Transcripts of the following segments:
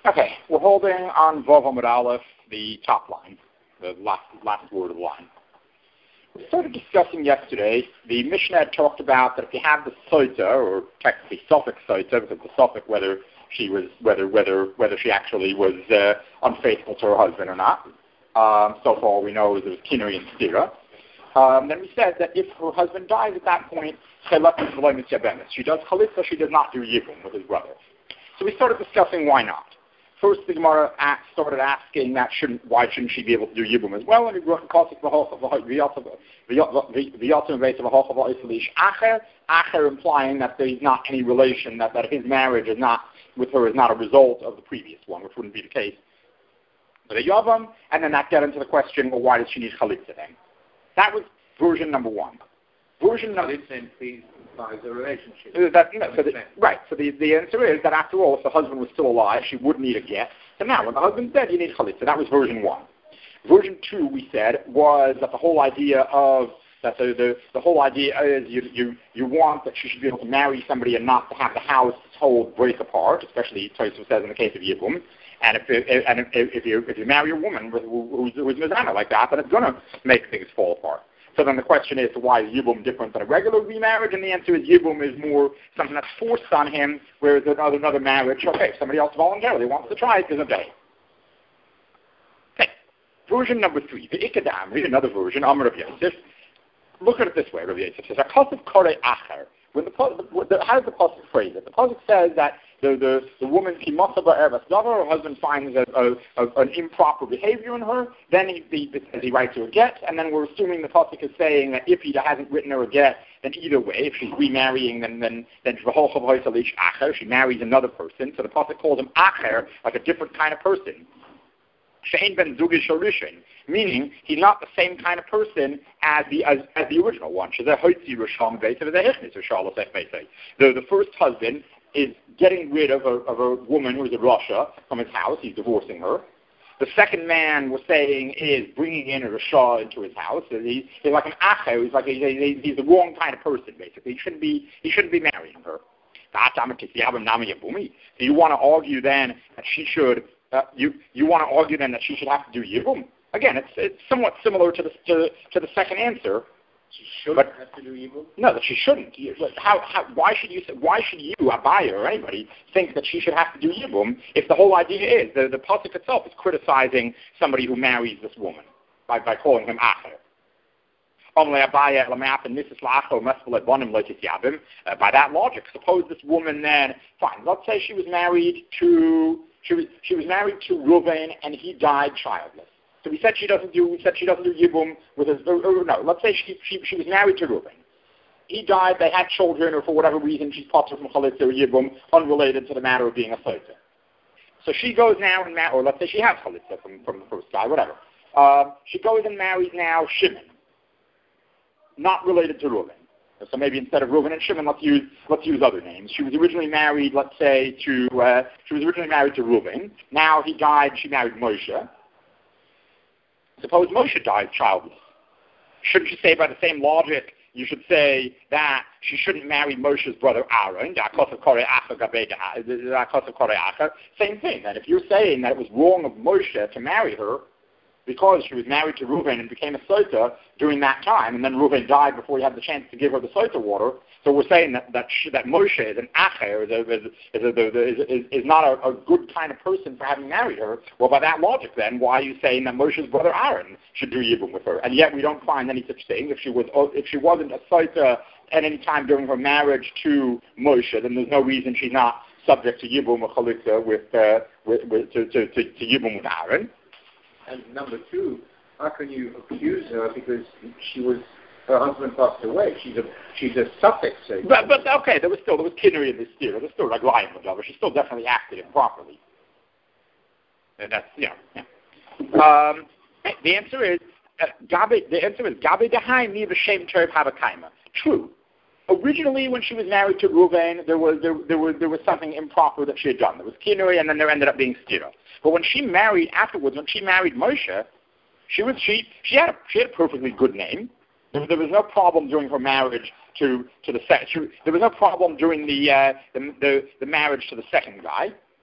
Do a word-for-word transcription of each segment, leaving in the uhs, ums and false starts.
Okay, we're holding on Vav Amud Aleph, the top line, the last last word of the line. We started discussing yesterday, the Mishnah had talked about that if you have the Sota, or technically Suffolk Sota, because the Suffolk whether she was whether whether whether she actually was uh, unfaithful to her husband or not. Um, so far we know there was Kinuri and Stira. Um, then we said that if her husband dies at that point, she does Chalitza, she does not do Yibum with his brother. So we started discussing why not. First, the Gemara started asking that shouldn't, why shouldn't she be able to do Yibum as well? And we brought the Kosik Acher, implying that there is not any relation, that, that his marriage is not with her is not a result of the previous one, which wouldn't be the case. But a Yavam, and then that got into the question, well, why does she need Chalitza then? That was version number one. Version number two please implies a relationship. That, you know, so the, right. So the, the answer is that after all, if the husband was still alive, she would need a get. So now, when the husband's dead, you need chalitza. That was version one. Version two, we said, was that the whole idea of that the the, the whole idea is you you you want that she should be able to marry somebody and not to have the house hold break apart, especially Tosfos says in the case of Yibum. And if it, and if, if you if you marry a woman who's who's mizana like that, then it's going to make things fall apart. So then the question is, why is Yibum different than a regular remarriage? And the answer is Yibum is more something that's forced on him, whereas another, another marriage, okay, if somebody else voluntarily wants to try it, there's a day. Okay. Version number three, the Ikadam, read another version, Amr of Yosef. Look at it this way, Rabbi Yosef says, Akasav Kore Acher. When the, the, how does the pasuk phrase it? The pasuk says that the the, the woman kimasa ba'erbas daughter, her husband finds a, a, a, an improper behavior in her, then he, he, he writes her a get, and then we're assuming the pasuk is saying that if he hasn't written her a get, then either way, if she's remarrying, then then then she marries another person. So the pasuk calls him acher, like a different kind of person. Shein ben zugish orishin, meaning he's not the same kind of person as the as, as the original one. The the first husband is getting rid of a of a woman who's a Rasha from his house. He's divorcing her. The second man, we're saying, is bringing in a Rasha into his house. He, he's like an acher. He's like a, he, he's the wrong kind of person. Basically, he shouldn't be he shouldn't be marrying her. So you want to argue then that she should. Uh, you you want to argue then that she should have to do Yibum? Again, it's it's somewhat similar to the to, to the second answer. She shouldn't have to do Yibum? No, that she shouldn't. How how why should you why should you, a buyer or anybody, think that she should have to do Yibum if the whole idea is the the pasuk itself is criticizing somebody who marries this woman by by calling him acher. Uh, by that logic, suppose this woman then, fine, let's say she was married to, she was, she was married to Reuven and he died childless. So we said she doesn't do, we said she doesn't do Yibum with his, or, or, no, let's say she, she, she was married to Reuven. He died, they had children, or for whatever reason she's potter from Chalitza or Yibum, unrelated to the matter of being a Sota. So she goes now and, ma- or let's say she has Chalitza from, from the first guy, whatever. Uh, she goes and marries now Shimon. Not related to Reuven. So maybe instead of Reuven and Shimon, let's use let's use other names. She was originally married, let's say, to uh, she was originally married to Reuven. Now he died. She married Moshe. Suppose Moshe died childless. Shouldn't you say by the same logic? You should say that she shouldn't marry Moshe's brother Aaron. Same thing. That if you're saying that it was wrong of Moshe to marry her, because she was married to Reuven and became a Sota during that time, and then Reuven died before he had the chance to give her the Sota water. So we're saying that that, she, that Moshe is an acher, is, a, is, is, a, is, is not a, a good kind of person for having married her. Well, by that logic, then, why are you saying that Moshe's brother Aaron should do Yibum with her? And yet we don't find any such thing. If she was, if she wasn't a Sota at any time during her marriage to Moshe, then there's no reason she's not subject to Yibum or Chalitza with, uh, with, with to, to, to, to Yibum with Aaron. And number two, how can you accuse her because she was her husband passed away? She's a she's a suffix. But but okay, there was still there was kinnery in this steer. There was still like lying with her. She still definitely acted improperly. And that's yeah. yeah. Um, the answer is uh, Gabi. The answer is Gabi Dehaim Ni B'Shem Terv Havakaima. True. Originally, when she was married to Reuven, there was there, there was there was something improper that she had done. There was kinnery, and then there ended up being stira. But when she married afterwards, when she married Moshe, she was she she had a, she had a perfectly good name. There, there was no problem during her marriage to to the second. There was no problem during the, uh, the the the marriage to the second guy.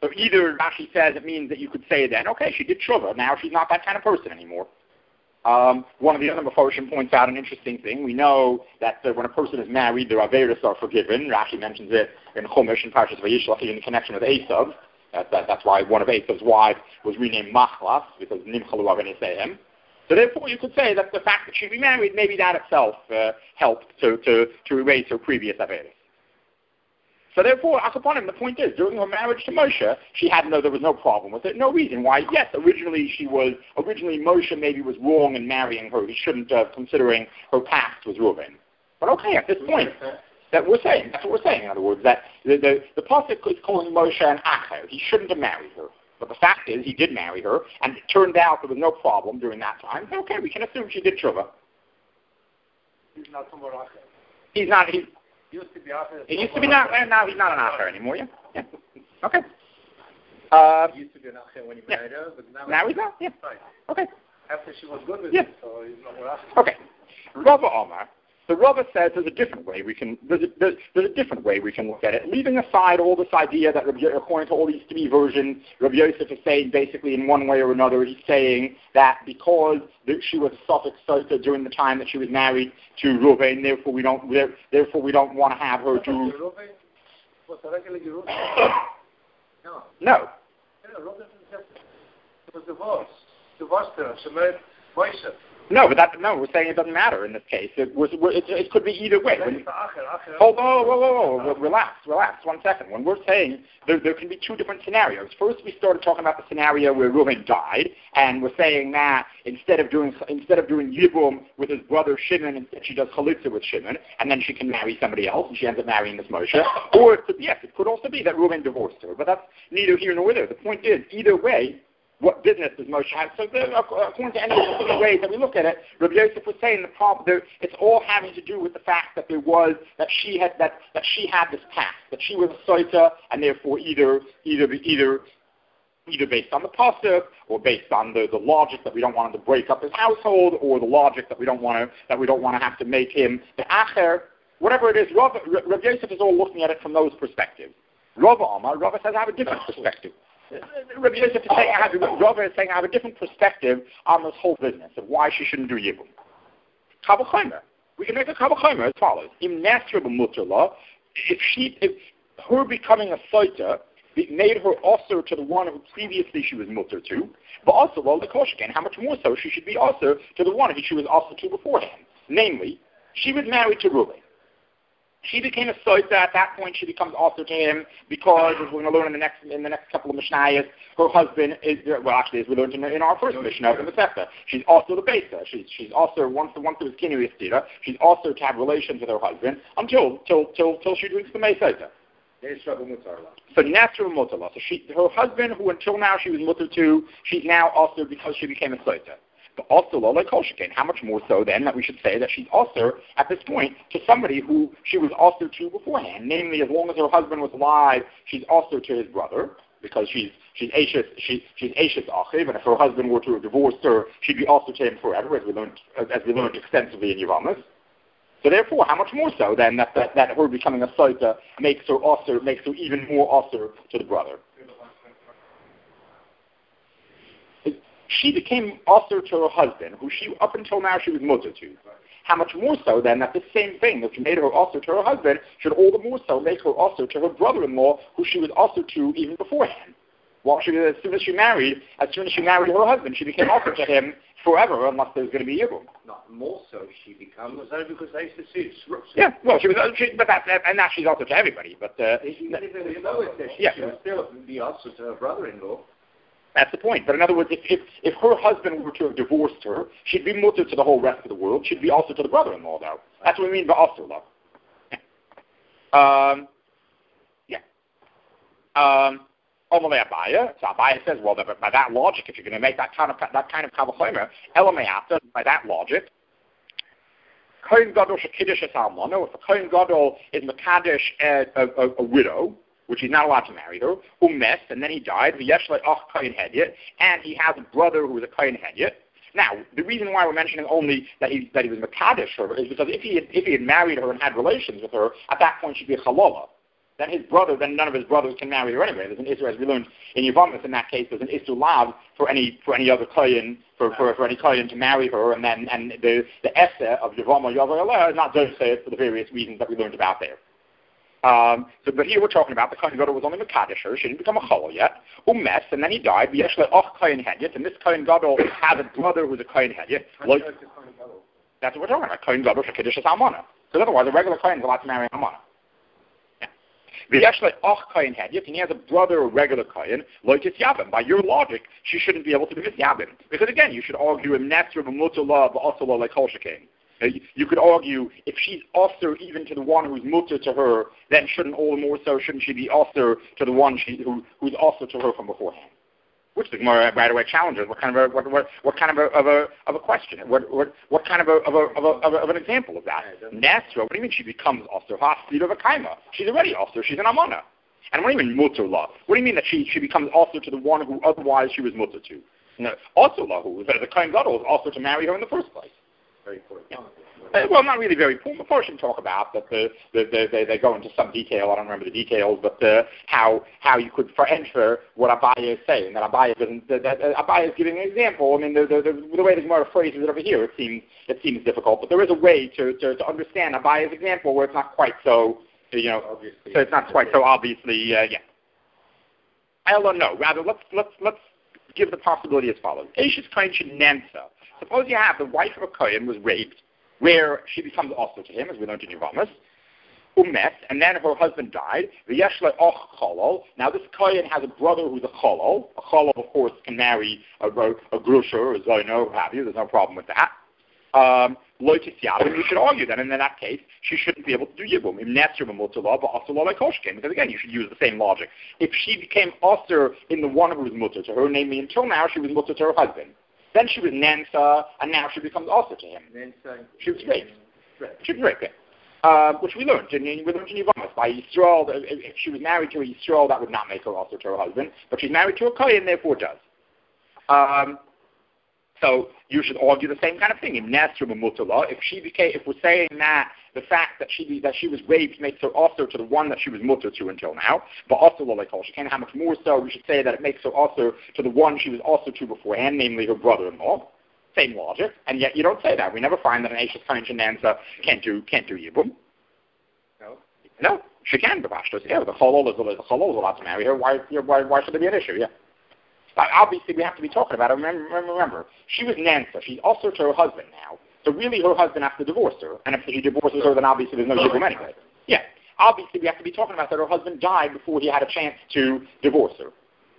So either Rashi says it means that you could say then, okay, she did tshuva, now she's not that kind of person anymore. Um, one of the other Mefarshim points out an interesting thing. We know that uh, when a person is married, their averos are forgiven. Rashi mentions it in Chumash and Parshas Vayishlach in connection with Esav. That, that, that's why one of Esav's wives was renamed Machlas, because Nimchalu Avenesehem. So therefore you could say that the fact that she remarried, maybe that itself uh, helped to, to, to erase her previous averos. So therefore, Akaponim, the point is, during her marriage to Moshe, she had no, there was no problem with it, no reason why. Yes, originally she was, originally Moshe maybe was wrong in marrying her. He shouldn't have, considering her past was Reuben. But okay, at this point, that we're saying, that's what we're saying, in other words, that the, the, the Pasuk is calling Moshe an Acher. He shouldn't have married her. But the fact is, he did marry her, and it turned out there was no problem during that time. Okay, we can assume she did tshuva. He's not from Acher. He's not, he's, He used to be Acher. He used to be not, and now he's not an Acher anymore, yeah? Yeah. Okay. Uh, he used to be an Acher when he yeah. married her, but now, now he's not, yeah. Right. Okay. After she was good with yeah. him, so he's not more Acher. Okay. Rava Omar. The Rava says there's a different way we can, there's a, there's, there's a different way we can look at it. Leaving aside all this idea that Rabbi, according to all these three versions, Rabbi Yosef is saying basically in one way or another, he's saying that because she was a suffix sota during the time that she was married to Reuven, therefore we don't, therefore we don't want to have her do. No. No. It was divorced. Divorced her. She married Moshe. No, but that, no, we're saying it doesn't matter in this case. It was, it, it could be either way. When, hold on, whoa, whoa, whoa, whoa, relax, relax, one second. When we're saying there, there can be two different scenarios. First, we started talking about the scenario where Reuven died, and we're saying that instead of doing instead of doing Yibum with his brother Shimon, instead she does Chalitza with Shimon, and then she can marry somebody else, and she ends up marrying this Moshe. Or it could, yes, it could also be that Reuven divorced her, but that's neither here nor there. The point is, either way, what business does Moshe have? So there, according to any of the ways that we look at it, Rabbi Yosef was saying the problem there, it's all having to do with the fact that there was that she had that, that she had this past, that she was a soita, and therefore either either either either based on the pasuk or based on the, the logic that we don't want him to break up his household, or the logic that we don't want to that we don't want to have to make him the acher, whatever it is. Rabbi, Rabbi Yosef is all looking at it from those perspectives. Rabbi Amar, Rabbi says I have a different perspective. Rabbi Yosef is saying, I have, Rabbi is saying I have a different perspective on this whole business of why she shouldn't do Yibum. Kabbalah. We can make a Kabbalah as follows. Im Nasra b'muterla, if she, if her becoming a soita made her also to the one who previously she was mutter to, but also, well, the Koshkin, how much more so she should be also to the one who she was also to beforehand. Namely, she was married to Reuben. She became a soita. At that point, she becomes also to him because, as we're going to learn in the next in the next couple of mishnayos, her husband is well. Actually, as we learned in, in our first mishnah of the Masechta, she's also the besa. She's she's also once the once it was kinu yistira, she's also to have relations with her husband until till till till she drinks the meisota. So Nasra Mutala. So she, her husband, who until now she was mutter to, she's now also because she became a soita. But also, Lola Kolshikin, how much more so then that we should say that she's also, at this point, to somebody who she was also to beforehand. Namely, as long as her husband was alive, she's also to his brother, because she's she's Ashes she, she's Ashes Achiv, and if her husband were to have divorced her, she'd be also to him forever, as we learned as we learned extensively in Yavamas. So therefore, how much more so then that that, that her becoming a soita makes her also makes her even more also to the brother. She became also to her husband, who she up until now she was mutter to. How much more so then that this same thing that made her also to her husband should all the more so make her also to her brother-in-law, who she was also to even beforehand. While she, as soon as she married, as soon as she married her husband, she became also to him forever, unless there's going to be Yibum. Not more so, she becomes. Was that because they used to see it? Yeah, well, she was, she, but that, and now she's also to everybody. But uh, she, she, yeah. she would still be also to her brother-in-law. That's the point. But in other words, if, if if her husband were to have divorced her, she'd be mutter to the whole rest of the world. She'd be also to the brother-in-law, though. That's what we mean by asur. Um, yeah. Um, Omalei Abaya. So Abaya says, well, by that logic, if you're going to make that kind of that kind of kavachomer, elameata, by that logic, Kohen Gadol shekiddush es almana. If a Kohen Gadol is mekadesh a, a, a widow, which he's not allowed to marry her, umes, and then he died, and he has a brother who was a kohen hedyot. Now, the reason why we're mentioning only that he that he was mekadesh her is because if he had, if he had married her and had relations with her, at that point she'd be a chalola. then his brother, then none of his brothers can marry her anyway. There's an issue, as we learned in Yevamos, in that case, there's an issue lav for any for any other kohen, for, for, for any kohen to marry her, and then and the the essay of Yevamos Yavayaleh is not just say it for the various reasons that we learned about there. Um, so, but here we're talking about the kohen gadol was only mekadesh her. She didn't become a cholol yet. Umes, and then he died. V'yeshle och kohen hedyot, and this kohen gadol has a brother who's a kohen hedyot. Like, that's what we're talking about. Kohen gadol for kedusha almana. Because otherwise, a regular kohen is allowed to marry almana. V'yeshle och kohen hedyot, and he has a brother, a regular kohen, like it's yabim. By your logic, she shouldn't be able to be this yabim, because again, you should argue im nesra b'mutala b'asala like kol shekain. You could argue if she's also even to the one who's mutter to her, then shouldn't all the more so shouldn't she be also to the one she, who, who's also to her from beforehand? Which the Gemara right away challenges. What kind of a what what, what kind of a of a of a question? What what what kind of a of a of, a, of, a, of an example of that? Nesra. What do you mean she becomes also hassid of a kaima? She's already also. She's an amana. And what do you mean mutter law? What do you mean that she she becomes also to the one who otherwise she was mutter to? No, also lahu, that the kohen gadol is also to marry her in the first place. Very important. Yeah. Uh, well, not really very poor. Before should talk about that. The, the, the, they, they go into some detail. I don't remember the details, but uh, how how you could for enter what Abaya is saying. That Abaya doesn't. That, that uh, Abaya is giving an example. I mean, the the, the, the way the Gemara phrases it over here, it seems it seems difficult. But there is a way to to, to understand Abaya's example where it's not quite so. You know, obviously. So it's not quite so obviously. Uh, yeah. I don't know. Rather, let's let's let's give the possibility as follows. Eishes kohen shenensa. Suppose you have the wife of a kohen was raped, where she becomes also to him, as we learned in Yevamos, umet, and then her husband died. V'yeshle och cholol. Now this kohen has a brother who's a cholol. A cholol, of course, can marry a, a, a grusha or a zono, what have you. There's no problem with that. Um, Loitis yavim. We should argue that in that case she shouldn't be able to do yibum. Im nesr b'mutala b'asala like koshken. Because again, you should use the same logic. If she became also in the one who was mutter to her, namely until now she was mutter to her husband. Then she was Nansa, and now she becomes also to him. Nansa. She was raped. She was raped. Uh, which we learned. In, we learned in Yevamos. By Yisrael, if she was married to a Yisrael, that would not make her also to her husband. But she's married to a Kohen, therefore does. Um, so you should argue the same kind of thing. In Nesra B'mutala, if she became, if we're saying that the fact that she that she was raped makes her also to the one that she was mutter to until now, but also like she can't. How much more so? We should say that it makes her also to the one she was also to beforehand, namely her brother-in-law. Same logic, and yet you don't say that. We never find that an Eishes kohen shenanza can't do can't do yibum. No, no, she can. The Pashtos, yeah, the cholol is the cholol is allowed to marry her. Why why why should there be an issue? Yeah. But obviously, we have to be talking about it. Remember, remember, remember, she was Nansa. She's also to her husband now. So really, her husband has to divorce her. And if he divorces her, then obviously there's no yibum anyway. Yeah. Obviously, we have to be talking about that her husband died before he had a chance to divorce her.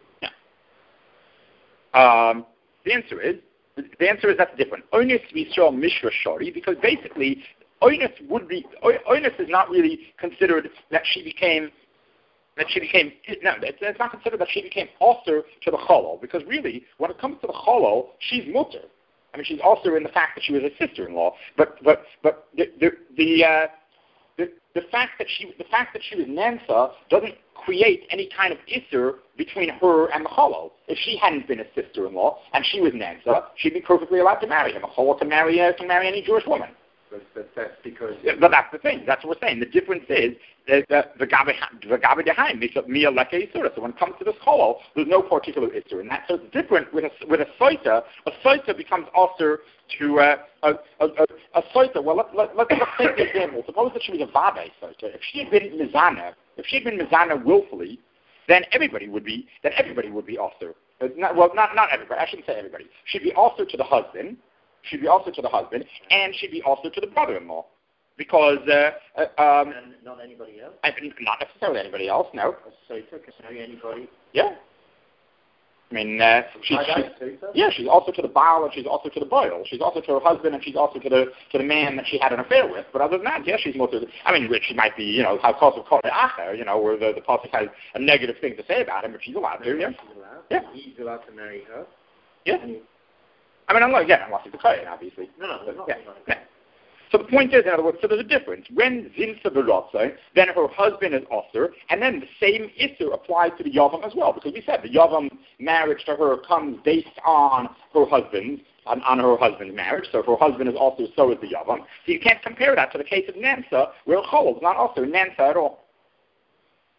Yeah. Um, the answer is, the answer is that's different. Oinus Yisrael Mishra Shari, because basically, Oinus would be, Oinus is not really considered that she became that she became, no, it's, it's not considered that she became also to the cholol, because really, when it comes to the cholol, she's mutter. I mean, she's also in the fact that she was a sister-in-law, but but but the the the, uh, the the fact that she the fact that she was Nansa doesn't create any kind of issur between her and the cholol. If she hadn't been a sister-in-law and she was Nansa, she'd be perfectly allowed to marry him. A cholol can marry uh, can marry any Jewish woman. But, but that's because. Yeah, but that's the thing. That's what we're saying. The difference is that the gabi dehaim makes up mia leke isura. So when it comes to this cholol, there's no particular issur in that. So it's different with a with a soita. A soita becomes also to uh, a a a, a soita. Well, let, let, let's let's take the example. Suppose that she was a vabe soita. If she had been mizana, if she had been mizana willfully, then everybody would be then everybody would be also. Not, well, not not everybody. I shouldn't say everybody. She'd be also to the husband. She'd be also to the husband, and she'd be also to the brother-in-law, because uh, uh, um, and not anybody else. I, not necessarily anybody else. No. So you can marry anybody. Yeah. I mean, uh, she's, she's yeah, she's also to the Baal, and she's also to the Boil. She's also to her husband, and she's also to the to the man that she had an affair with. But other than that, yeah, she's more to the, I mean, she might be, you know, how cause of Kore Acher, you know, where the the pasuk has a negative thing to say about him, but she's allowed to. Yeah. She's allowed. Yeah. He's allowed to marry her. Yeah. I mean, unless, again, unless it's a Kohen, obviously. No, no, but, not, yeah, not yeah. So the point is, in other words, so there's a difference. When Zinsa B'Rotzai, then her husband is Osir, and then the same Isser applies to the Yavam as well, because we said the Yavam marriage to her comes based on her husband's, on, on her husband's marriage, so if her husband is also, so is the Yavam. So you can't compare that to the case of Nansa, where Cholol is not also Nansa at all.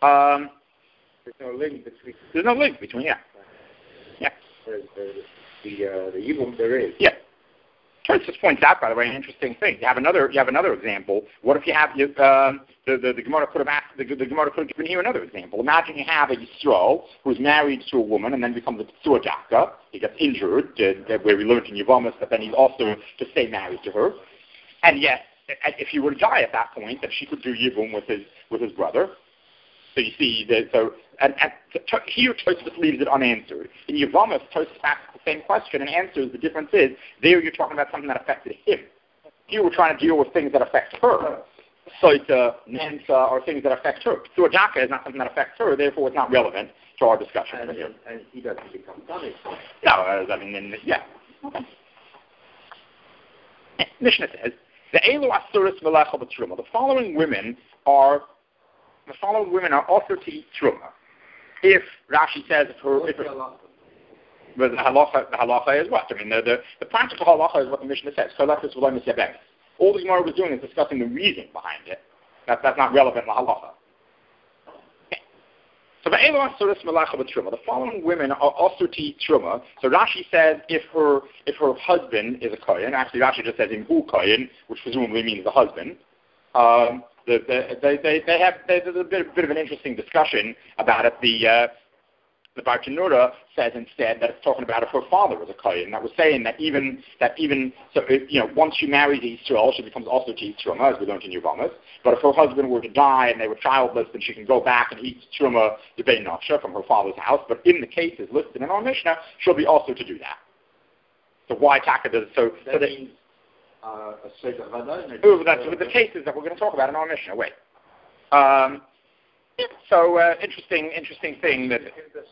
Um, There's no link between. There's no link between, yeah. Yeah. The, the, the, uh, the Yibum there is. Yeah. Tosfos points out, by the way, an interesting thing. You have another. You have another example. What if you have you, um, the the the Gemara could have asked the, the Gemara could have given you another example. Imagine you have a Yisrael who's married to a woman and then becomes a P'sua Daka. He gets injured, uh, where we learned in Yevamos that then he's also to stay married to her. And yet, if he were to die at that point, then she could do Yibum with his with his brother. So you see, that, so and, and to, here Tosfos leaves it unanswered. In Yevamos, Tosfos asks the same question and answers. The difference is there you're talking about something that affected him. Here we're trying to deal with things that affect her. Soita, Nansa, or things that affect her. So a Daka is not something that affects her, therefore it's not relevant to our discussion. And, and, and he doesn't become punished. No, uh, I mean, then, yeah. Okay. Mishnah says, the Elu Asuris Melecha B'Truma. The following women are The following women are also to eat truma. If Rashi says, if her, if her, but the halacha, the halacha is what? I mean, the, the, the practical halacha is what the Mishnah says. All the Gemara was doing is discussing the reason behind it. That, that's not relevant in the halacha. Okay. So the following women are also to eat truma. So Rashi says if her if her husband is a kohen, actually Rashi just says in hu kohen, which presumably means the husband. Um, The, the, they, they, they have there's a bit, bit of an interesting discussion about it. The uh, the Bartanura says instead that it's talking about if her father was a kohen. That was saying that even that even so if, you know once she marries Yisrael, she becomes also to eat truma, as we learned in Yevamos. But if her husband were to die and they were childless, then she can go back and eat truma de Beit Nosha from her father's house. But in the cases listed in our Mishnah, she'll be also to do that. So why Taka does so? That so that, means Uh, a Seder Vada, oh, that's with the cases that we're going to talk about in our Mishnah. Wait. Um, so uh, interesting, interesting thing that.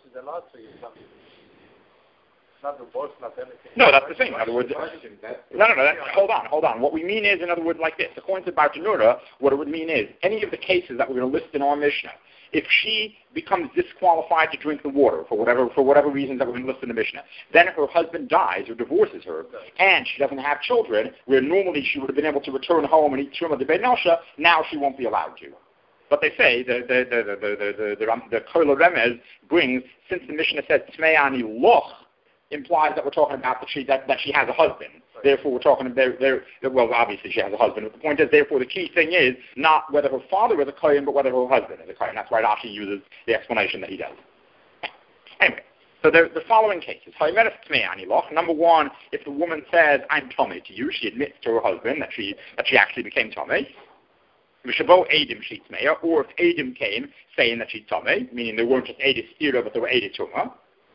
No, that's the thing. In other words, no, no, no. That's, hold on, hold on. What we mean is, in other words, like this. According to Bartanura, what it would mean is any of the cases that we're going to list in our Mishnah. If she becomes disqualified to drink the water for whatever for whatever reasons that we're going to list in the Mishnah, then her husband dies or divorces her, and she doesn't have children, where normally she would have been able to return home and eat truma de Beit Nosha, now she won't be allowed to. But they say the the the the the the the, the, the Kola Remez brings, since the Mishnah says Tmeani Loch, implies that we're talking about that she that, that she has a husband. Right. Therefore, we're talking about there. Well, obviously she has a husband. But the point is, therefore, the key thing is not whether her father is a kohen, but whether her husband is a kohen. That's why Rashi uses the explanation that he does. Anyway, so the, the following cases: number one, if the woman says, "I'm Tomei to you," she admits to her husband that she that she actually became Tomei. Or if Adim came saying that she's Tomei, meaning there weren't just Adis Ira, but there were Adis Tuma.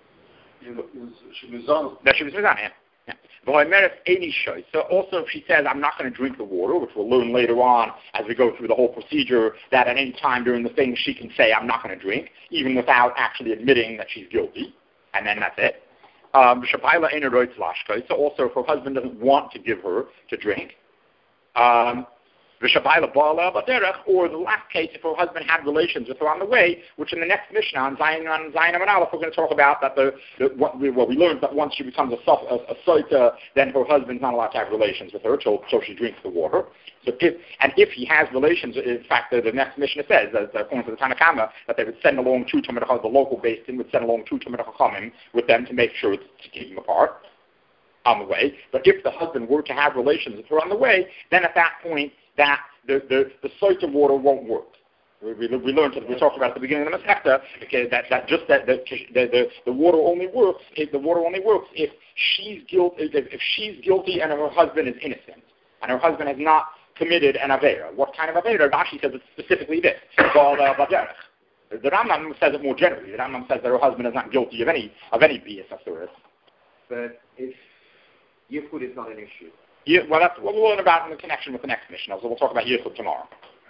That she was Mizanah. Yeah. So also if she says, I'm not going to drink the water, which we'll learn later on as we go through the whole procedure, that at any time during the thing she can say, I'm not going to drink, even without actually admitting that she's guilty, and then that's it. Um, so also if her husband doesn't want to give her to drink, um, or the last case, if her husband had relations with her on the way, which in the next Mishnah on Zion on Zion and Aleph, we're going to talk about that the, the what we, well, we learned that once she becomes a, a, a soita, then her husband's not allowed to have relations with her till, till she drinks the water. So if and if he has relations, in fact, the, the next Mishnah says, as according to the Tanakama, that they would send along two Talmid Chacham, the local based in would send along two Talmid Chachamim with them to make sure to keep them apart on the way. But if the husband were to have relations with her on the way, then at that point, that the the, the soita water won't work. We, we, we learned, we talked about at the beginning of the Masechta, okay, that, that just that the, the, the, the water only works if the water only works if she's guilty if, if she's guilty and her husband is innocent and her husband has not committed an avera. What kind of avera? Rashi says it's specifically this, called uh, baderech. The Rambam says it more generally. The Rambam says that her husband is not guilty of any of any B S Asuris. But if Yichud is not an issue. Yeah, well, that's what we'll learn about in the connection with the next Mishnah. So we'll talk about Yichud tomorrow.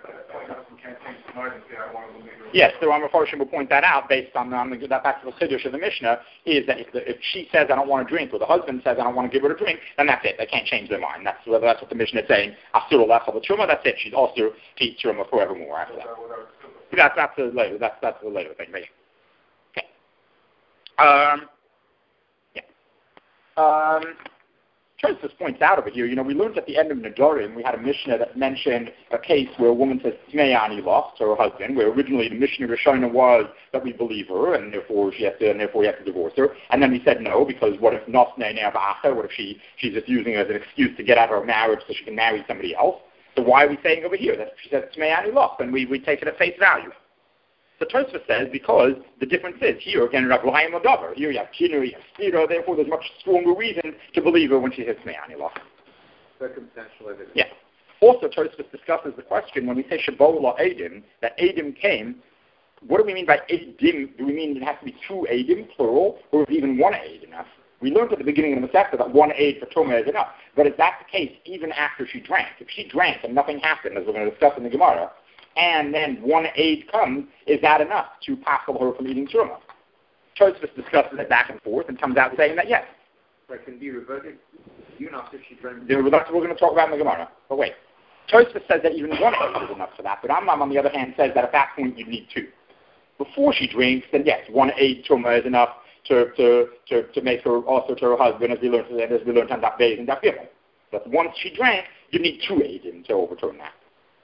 Yes, the Rambam Farshim will point that out based on, on the, that that's the chiddush of the Mishnah, is that if, the, if she says I don't want to drink, or the husband says I don't want to give her a drink, then that's it. They can't change their mind. That's what that's what the Mishnah is saying. Asur lecha b'truma. That's it. She's also to eat truma forevermore after that. That's that's the later. That's that's the later thing. Right? Okay. Um. Yeah. Um. Tosfos points out over here, you know, we learned at the end of Nedarim, we had a Mishnah that mentioned a case where a woman says, Tmei lost to her husband, where originally the Mishnah Rishona was that we believe her, and therefore she has to, and therefore we have to divorce her. And then we said no, because what if Nosnei Ne'avacha, what if she, she's just using it as an excuse to get out of her marriage so she can marry somebody else? So why are we saying over here that she says Tmei lost, and we, we take it at face value? So Tosfos says because the difference is here again Rav Chaim Odavar. Here you have Kinur, you have Spiro, therefore there's much stronger reason to believe her when she says Tmei lost. Circumstantial evidence. Yeah. Also, Tosfos discusses the question when we say Shabola Adim, that Adim came. What do we mean by Adim? Do we mean it has to be two Adim, plural, or is even one Aid enough? We learned at the beginning of the Masechta that one aid for Tumah is enough. But is that the case even after she drank? If she drank and nothing happened, as we're going to discuss in the Gemara, and then one aid comes, is that enough to passel her from eating Truma? Tosfos discusses it back and forth and comes out saying that yes. That can be reverted even after she drank. That's what we're going to talk about in the Gemara. But wait. Tosfos says that even one aid is enough for that, but Rambam, on the other hand, says that at that point you need two. Before she drinks, then yes, one aid Truma is enough to, to, to, to make her also to her husband, as we learned as we learned on that Beis and that Gimel. But once she drank, you need two aids to overturn that.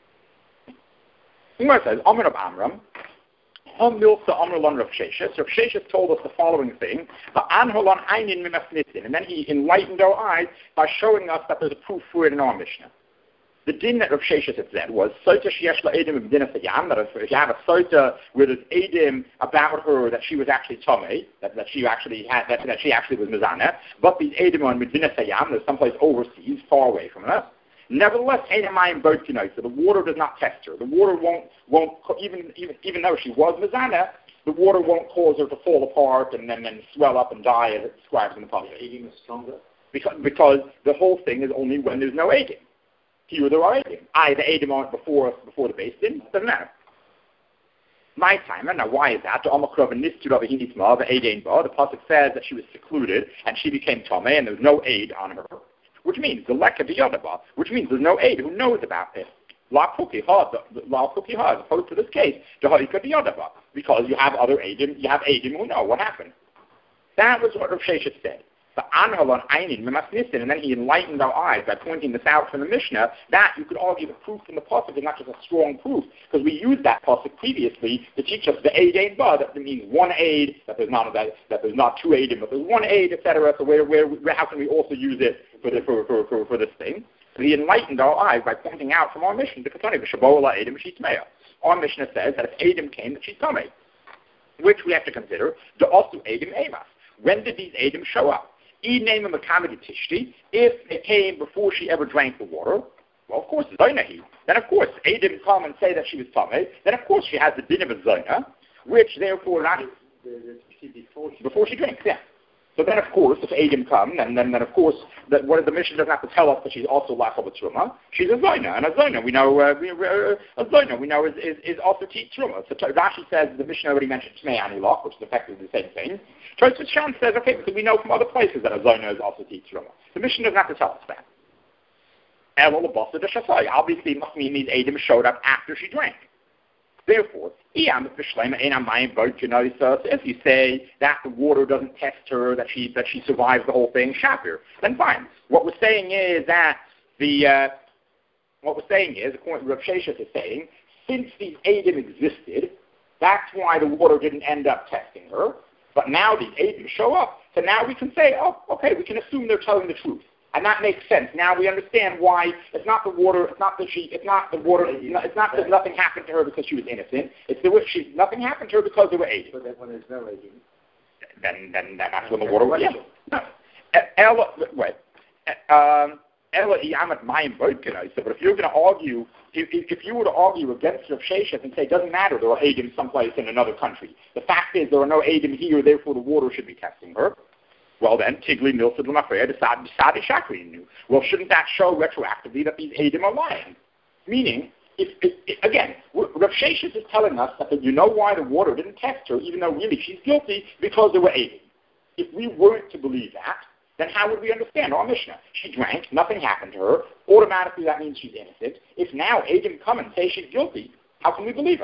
The Gemara says, Amr of Amram, Hom Milsa Amr Lon Rav Sheshes. Rav Sheshes told us the following thing, and then he enlightened our eyes by showing us that there's a proof for it in our Mishnah. The din that Rav Sheshes had said was, Soita Sheyesh La Edim B'Dina Sayam, that if you have a Soita where there's Edim about her that she was actually Tomei, that, that she actually had, that, that she actually was Mizana, but these Edim are in B'Dina Sayam, there's someplace overseas, far away from us. Nevertheless, Edamayim both unite, so the water does not test her. The water won't, won't even, even, even though she was Mizana, the water won't cause her to fall apart and then, then swell up and die as it describes in the Pasuk. Edim is stronger? Because, because the whole thing is only when there's no Edim. Here there are Edim. I, the Edim aren't before, before the Beis Din, doesn't matter. My time, and now why is that? The Pasuk says that she was secluded and she became Tomei and there was no aid on her. Which means the Lekka B'Yodaba, which means there's no aid who knows about this. La Puki Ha, La Puki Ha, as opposed to this case, the Harika B'Yodaba, because you have other Edim, you have Edim who know what happened. That was what Rav Sheshes said. The Anhalon Einin Memasnisin, and then he enlightened our eyes by pointing this out from the Mishnah, that you could argue the proof from the Pasuk is not just a strong proof, because we used that Pasuk previously to teach us the aid aid ba, that means one aid, that there's not that, that there's not two aidim, but there's one aid, et cetera. So where, where, where, how can we also use it for, the, for, for, for, for this thing? So he enlightened our eyes by pointing out from our Mishnah, the Ketani, V'Shabola Eidim Shitmeya. Our Mishnah says that if Eidim came, that she's Tomei, which we have to consider, the also Eidim Emas. When did these Eidim show up? If they came before she ever drank the water, well, of course, Zainahi. Then, of course, Eidim come and say that she was Tomei. Then, of course, she has the din of a Zaina, which, therefore, not before she, before she drinks, yeah. So then, of course, if Eidim come, and then, then of course, that what the Mishnah doesn't have to tell us that she's also Lachal B'Truma. She's a Zaina, and a Zaina we know, uh, we, uh, a Zaina we know is, is, is also Tit Truma. So Rashi says the Mishnah already mentioned Tmei Anilach, which is effectively the same thing. Tosfos Shan says, okay, because we know from other places that a Zaina is also Tit Truma. The Mishnah doesn't have to tell us that. Obviously, it must mean these Eidim showed up after she drank. Therefore, if you say that the water doesn't test her, that she that she survives the whole thing, shapir, then fine. What we're saying is that the uh, what we're saying is, according to Rav Sheshes is saying, since these Eidim existed, that's why the water didn't end up testing her. But now these Eidim show up, so now we can say, oh, okay, we can assume they're telling the truth. And that makes sense. Now we understand why it's not the water, it's not that she, it's not the water, it's not that nothing happened to her because she was innocent. It's the she, nothing happened to her because there were Eidim. But then when there's no Eidim, then, then, then that's when the water was. Yeah. No. Ella, wait. Um, Ella Iyamat Mayim Boitkanai. So, but if you're going to argue, if, if you were to argue against Rav Sheshes and say it doesn't matter, there are Eidim someplace in another country. The fact is there are no Eidim here, therefore the water should be testing her. Well then, Tigli Milsa L'Mafreya decided Sadi Shakri knew. Well, shouldn't that show retroactively that these Eidim are lying? Meaning, if, if, if again, Rav Sheshes is telling us that you know why the water didn't test her, even though really she's guilty because there were Eidim. If we weren't to believe that, then how would we understand our Mishnah? She drank, nothing happened to her. Automatically, that means she's innocent. If now Eidim come and say she's guilty, how can we believe them?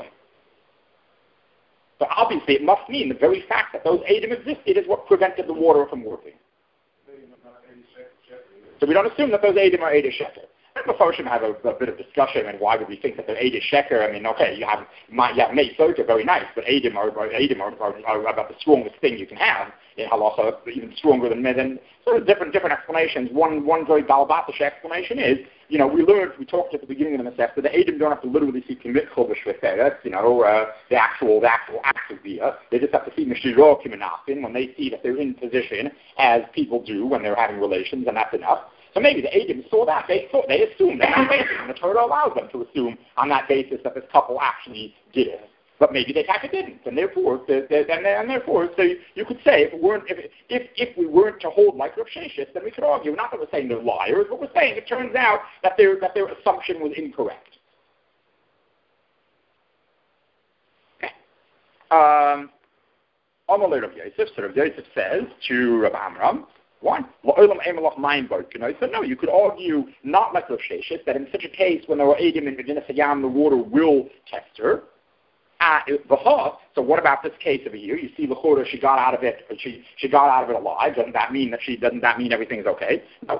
So obviously it must mean the very fact that those Eidim existed is what prevented the water from working. So we don't assume that those Eidim are Eidei Sheker. The Mepharshim have a, a bit of discussion, and why would we think that they're Eidei Sheker? I mean, okay, you have you have Mei Sota, very nice, but Eidim are, are, Eidim are, are, are about the strongest thing you can have in halacha, even stronger than than sort of different different explanations. One one very balbatish explanation is, you know, we learned, we talked at the beginning of the Masechta, the Eidim don't have to literally see commit chubash with Teretz, you know, uh, the actual the actual act of Bia. They just have to see Meshiro Kimenafin when they see that they're in position, as people do when they're having relations, and that's enough. So maybe the Eidim saw that. They thought, they assumed that on that basis, and the Torah allows them to assume on that basis that this couple actually did it. But maybe they kind of didn't, and therefore, the, the, and, and therefore, so you, you could say if it weren't, if, if if we weren't to hold like Rav Sheshis, then we could argue. Not that we're saying they're liars, but we're saying it turns out that their that their assumption was incorrect. Okay. Um, Amalei Rav Yosef, so Rav Yosef says to Rav Amram, one, so no, you could argue not like Rav Sheshis, that in such a case when there are Eidim in Medina Sayyam, the water will test her. Uh, so what about this case over here? You see, L'chora, she got out of it. She she got out of it alive. Doesn't that mean that she doesn't that mean everything's okay? No,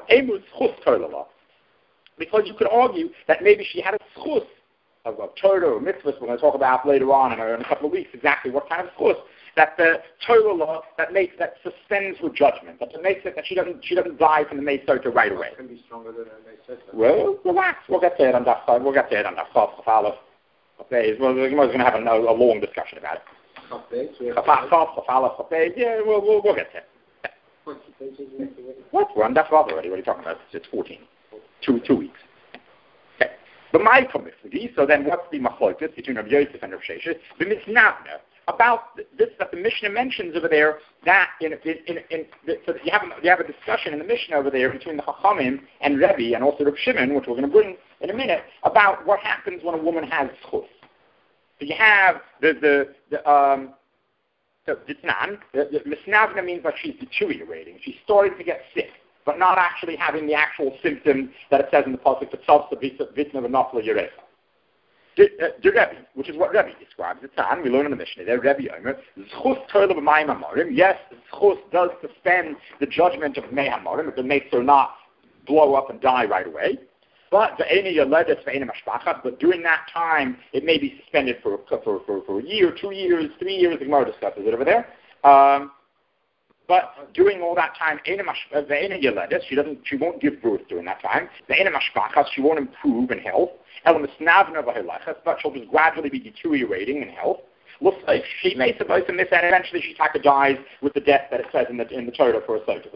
because you could argue that maybe she had a schus of, of Torah or mitzvahs. We're going to talk about later on in a, in a couple of weeks exactly what kind of schus that the Torah law that makes that suspends her judgment, that makes it that she doesn't she doesn't die from the Mei Sota right away. Can be stronger than a Mei Sota. Well, relax. We'll get there on that. We'll get there on that. Well, we're going to have a, a long discussion about it. Yeah, we'll, we'll, we'll get there. What? We're on that already. What are you talking about? It's fourteen. Two, two weeks. Okay. But my committee, so then what's the machlokas between Rav Yosef and Rav Sheshis? The misnavna, about this that the Mishnah mentions over there, that in, in, in, in the, so you have, a, you have a discussion in the Mishnah over there between the Chachamim and Rebbe and also Rav Shimon, which we're going to bring in a minute, about what happens when a woman has schus. So you have the, the, the um, so Ditnan, the, the Misnavna means that she's deteriorating. She's starting to get sick, but not actually having the actual symptoms that it says in the Pasuk, V'tzavsa Vitna V'nafla Yerecha. The, uh, the Rebbe, which is what Rebbe describes, it's on, we learn in the Mishnah there, Rebbe Yomer, Zchus Torah B'mayim HaMarim, yes, Zchus does suspend the judgment of Mei HaMarim, if it makes her not blow up and die right away. But but during that time, it may be suspended for for, for, for a year, two years, three years. The Gemara discusses it over there. Um, but during all that time, she doesn't, she won't give birth during that time. She won't improve in health. But she'll just gradually be deteriorating in health. Looks like she may suppose to miss, and eventually she taka dies with the death that it says in the in the Torah for a sota.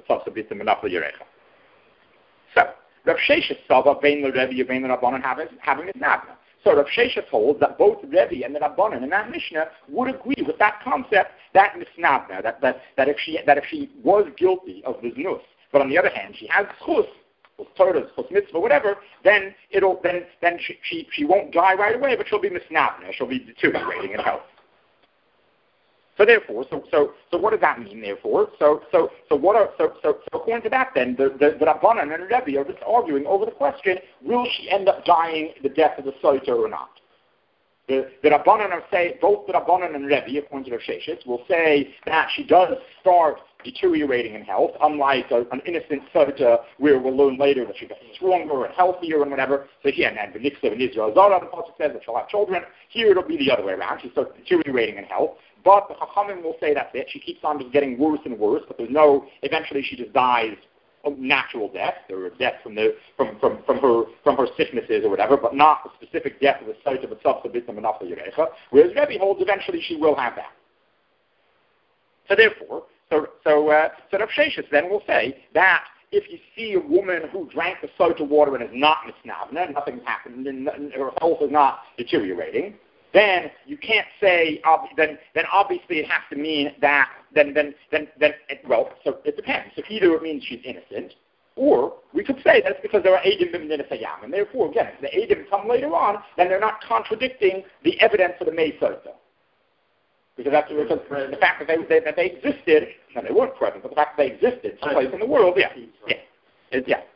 So. Rav Sheshis Saba, Bein the Rebbe, Bein the Rabbanan having misnavna. So Rav Sheshis holds that both Rebbe and the Rabbanan in that Mishnah would agree with that concept, that misnavna, that, that, that if she that if she was guilty of this nus, but on the other hand she has chus, chus Torah, chus mitzvah, whatever, then it'll then then she, she she won't die right away, but she'll be misnavna, she'll be deteriorating in health. So therefore, so so so what does that mean? Therefore, so so so what are so so, so according to that, then the the, the Rabbanan and Rebbe are just arguing over the question: will she end up dying the death of the sota or not? The the Rabbanan are say both the Rabbanan and Rebbe, according to Rav Sheshis, will say that she does start deteriorating in health, unlike a, an innocent sota where we'll learn later that she gets stronger and healthier and whatever. So here and the Nixon and Israel Zara, the Pasuk says that she'll have children. Here it'll be the other way around. She starts deteriorating in health. But the Chachamim will say that's it. She keeps on just getting worse and worse, but there's no, eventually she just dies a natural death, or a death from the from, from, from her from her sicknesses or whatever, but not the specific death of the site of a subsabit and Menafla Yerecha, whereas Rebbe holds eventually she will have that. So therefore, so so uh, so Rav Sheshis then will say that if you see a woman who drank the sota water and is not misnavna, nothing's happened, and her health is not deteriorating, then you can't say, uh, then then obviously it has to mean that, then, then, then, then it, well, so it depends. So either it means she's innocent, or we could say that's because there are Eidim B'Medina Sayyam, and therefore, again, if the Eidim come later on, then they're not contradicting the evidence of the Mei Sota. Because that's because the fact that they, they, that they existed, no, they weren't present, but the fact that they existed someplace in the world, yeah, yeah, it, yeah.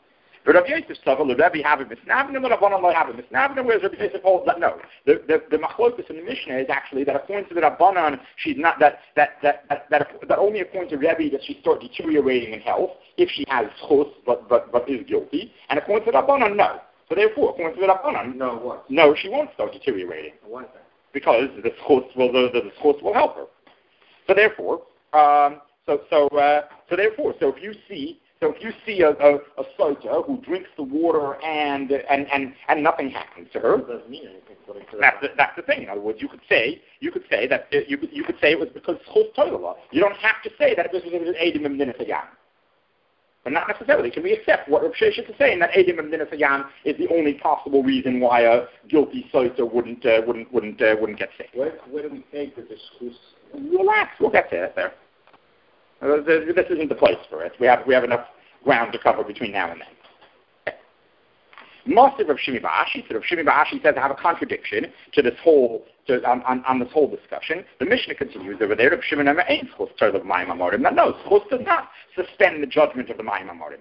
But Rabbi Yosef Tzava, the Rebbe have a misnavna, the Rabbanan lo have a misnavna, whereas Rabbi Yosef holds that no. The the, the machlokus in the Mishnah is actually that according to the Rabbanan, she's not that that that that, that, that only according to Rebbe that she starts deteriorating in health if she has chus but but but is guilty, and according to the Rabbanan, no. So therefore, according to the Rabbanan, no, what? No, she won't start deteriorating. Why is that? Because the chus will the, the, the chus will help her. So therefore, um, so so uh, so therefore, so if you see. So if you see a, a, a sota who drinks the water and and, and, and nothing happens to her, it doesn't mean anything. To that's the, that's the thing. In other words, you could say you could say that it, you could you could say it was because chus toilah. You don't have to say that it was because it was edim and minasayam. But not necessarily. Can we accept what Rav Sheshet is saying that edim and minasayam is the only possible reason why a guilty sota wouldn't uh, wouldn't wouldn't uh, wouldn't get sick? Where, where do we take that this chus? Relax. We'll get to it there. Uh, this isn't the place for it. We have we have enough ground to cover between now and then. Most of Rav Shimi Ba'ashi, so Rav Shimi Ba'ashi says I have a contradiction to this whole to, on, on, on this whole discussion. The Mishnah continues over there. Rav Shimi never ain't chus of Mayim Amorim. That no, chus does not suspend the judgment of the Mayim Amorim.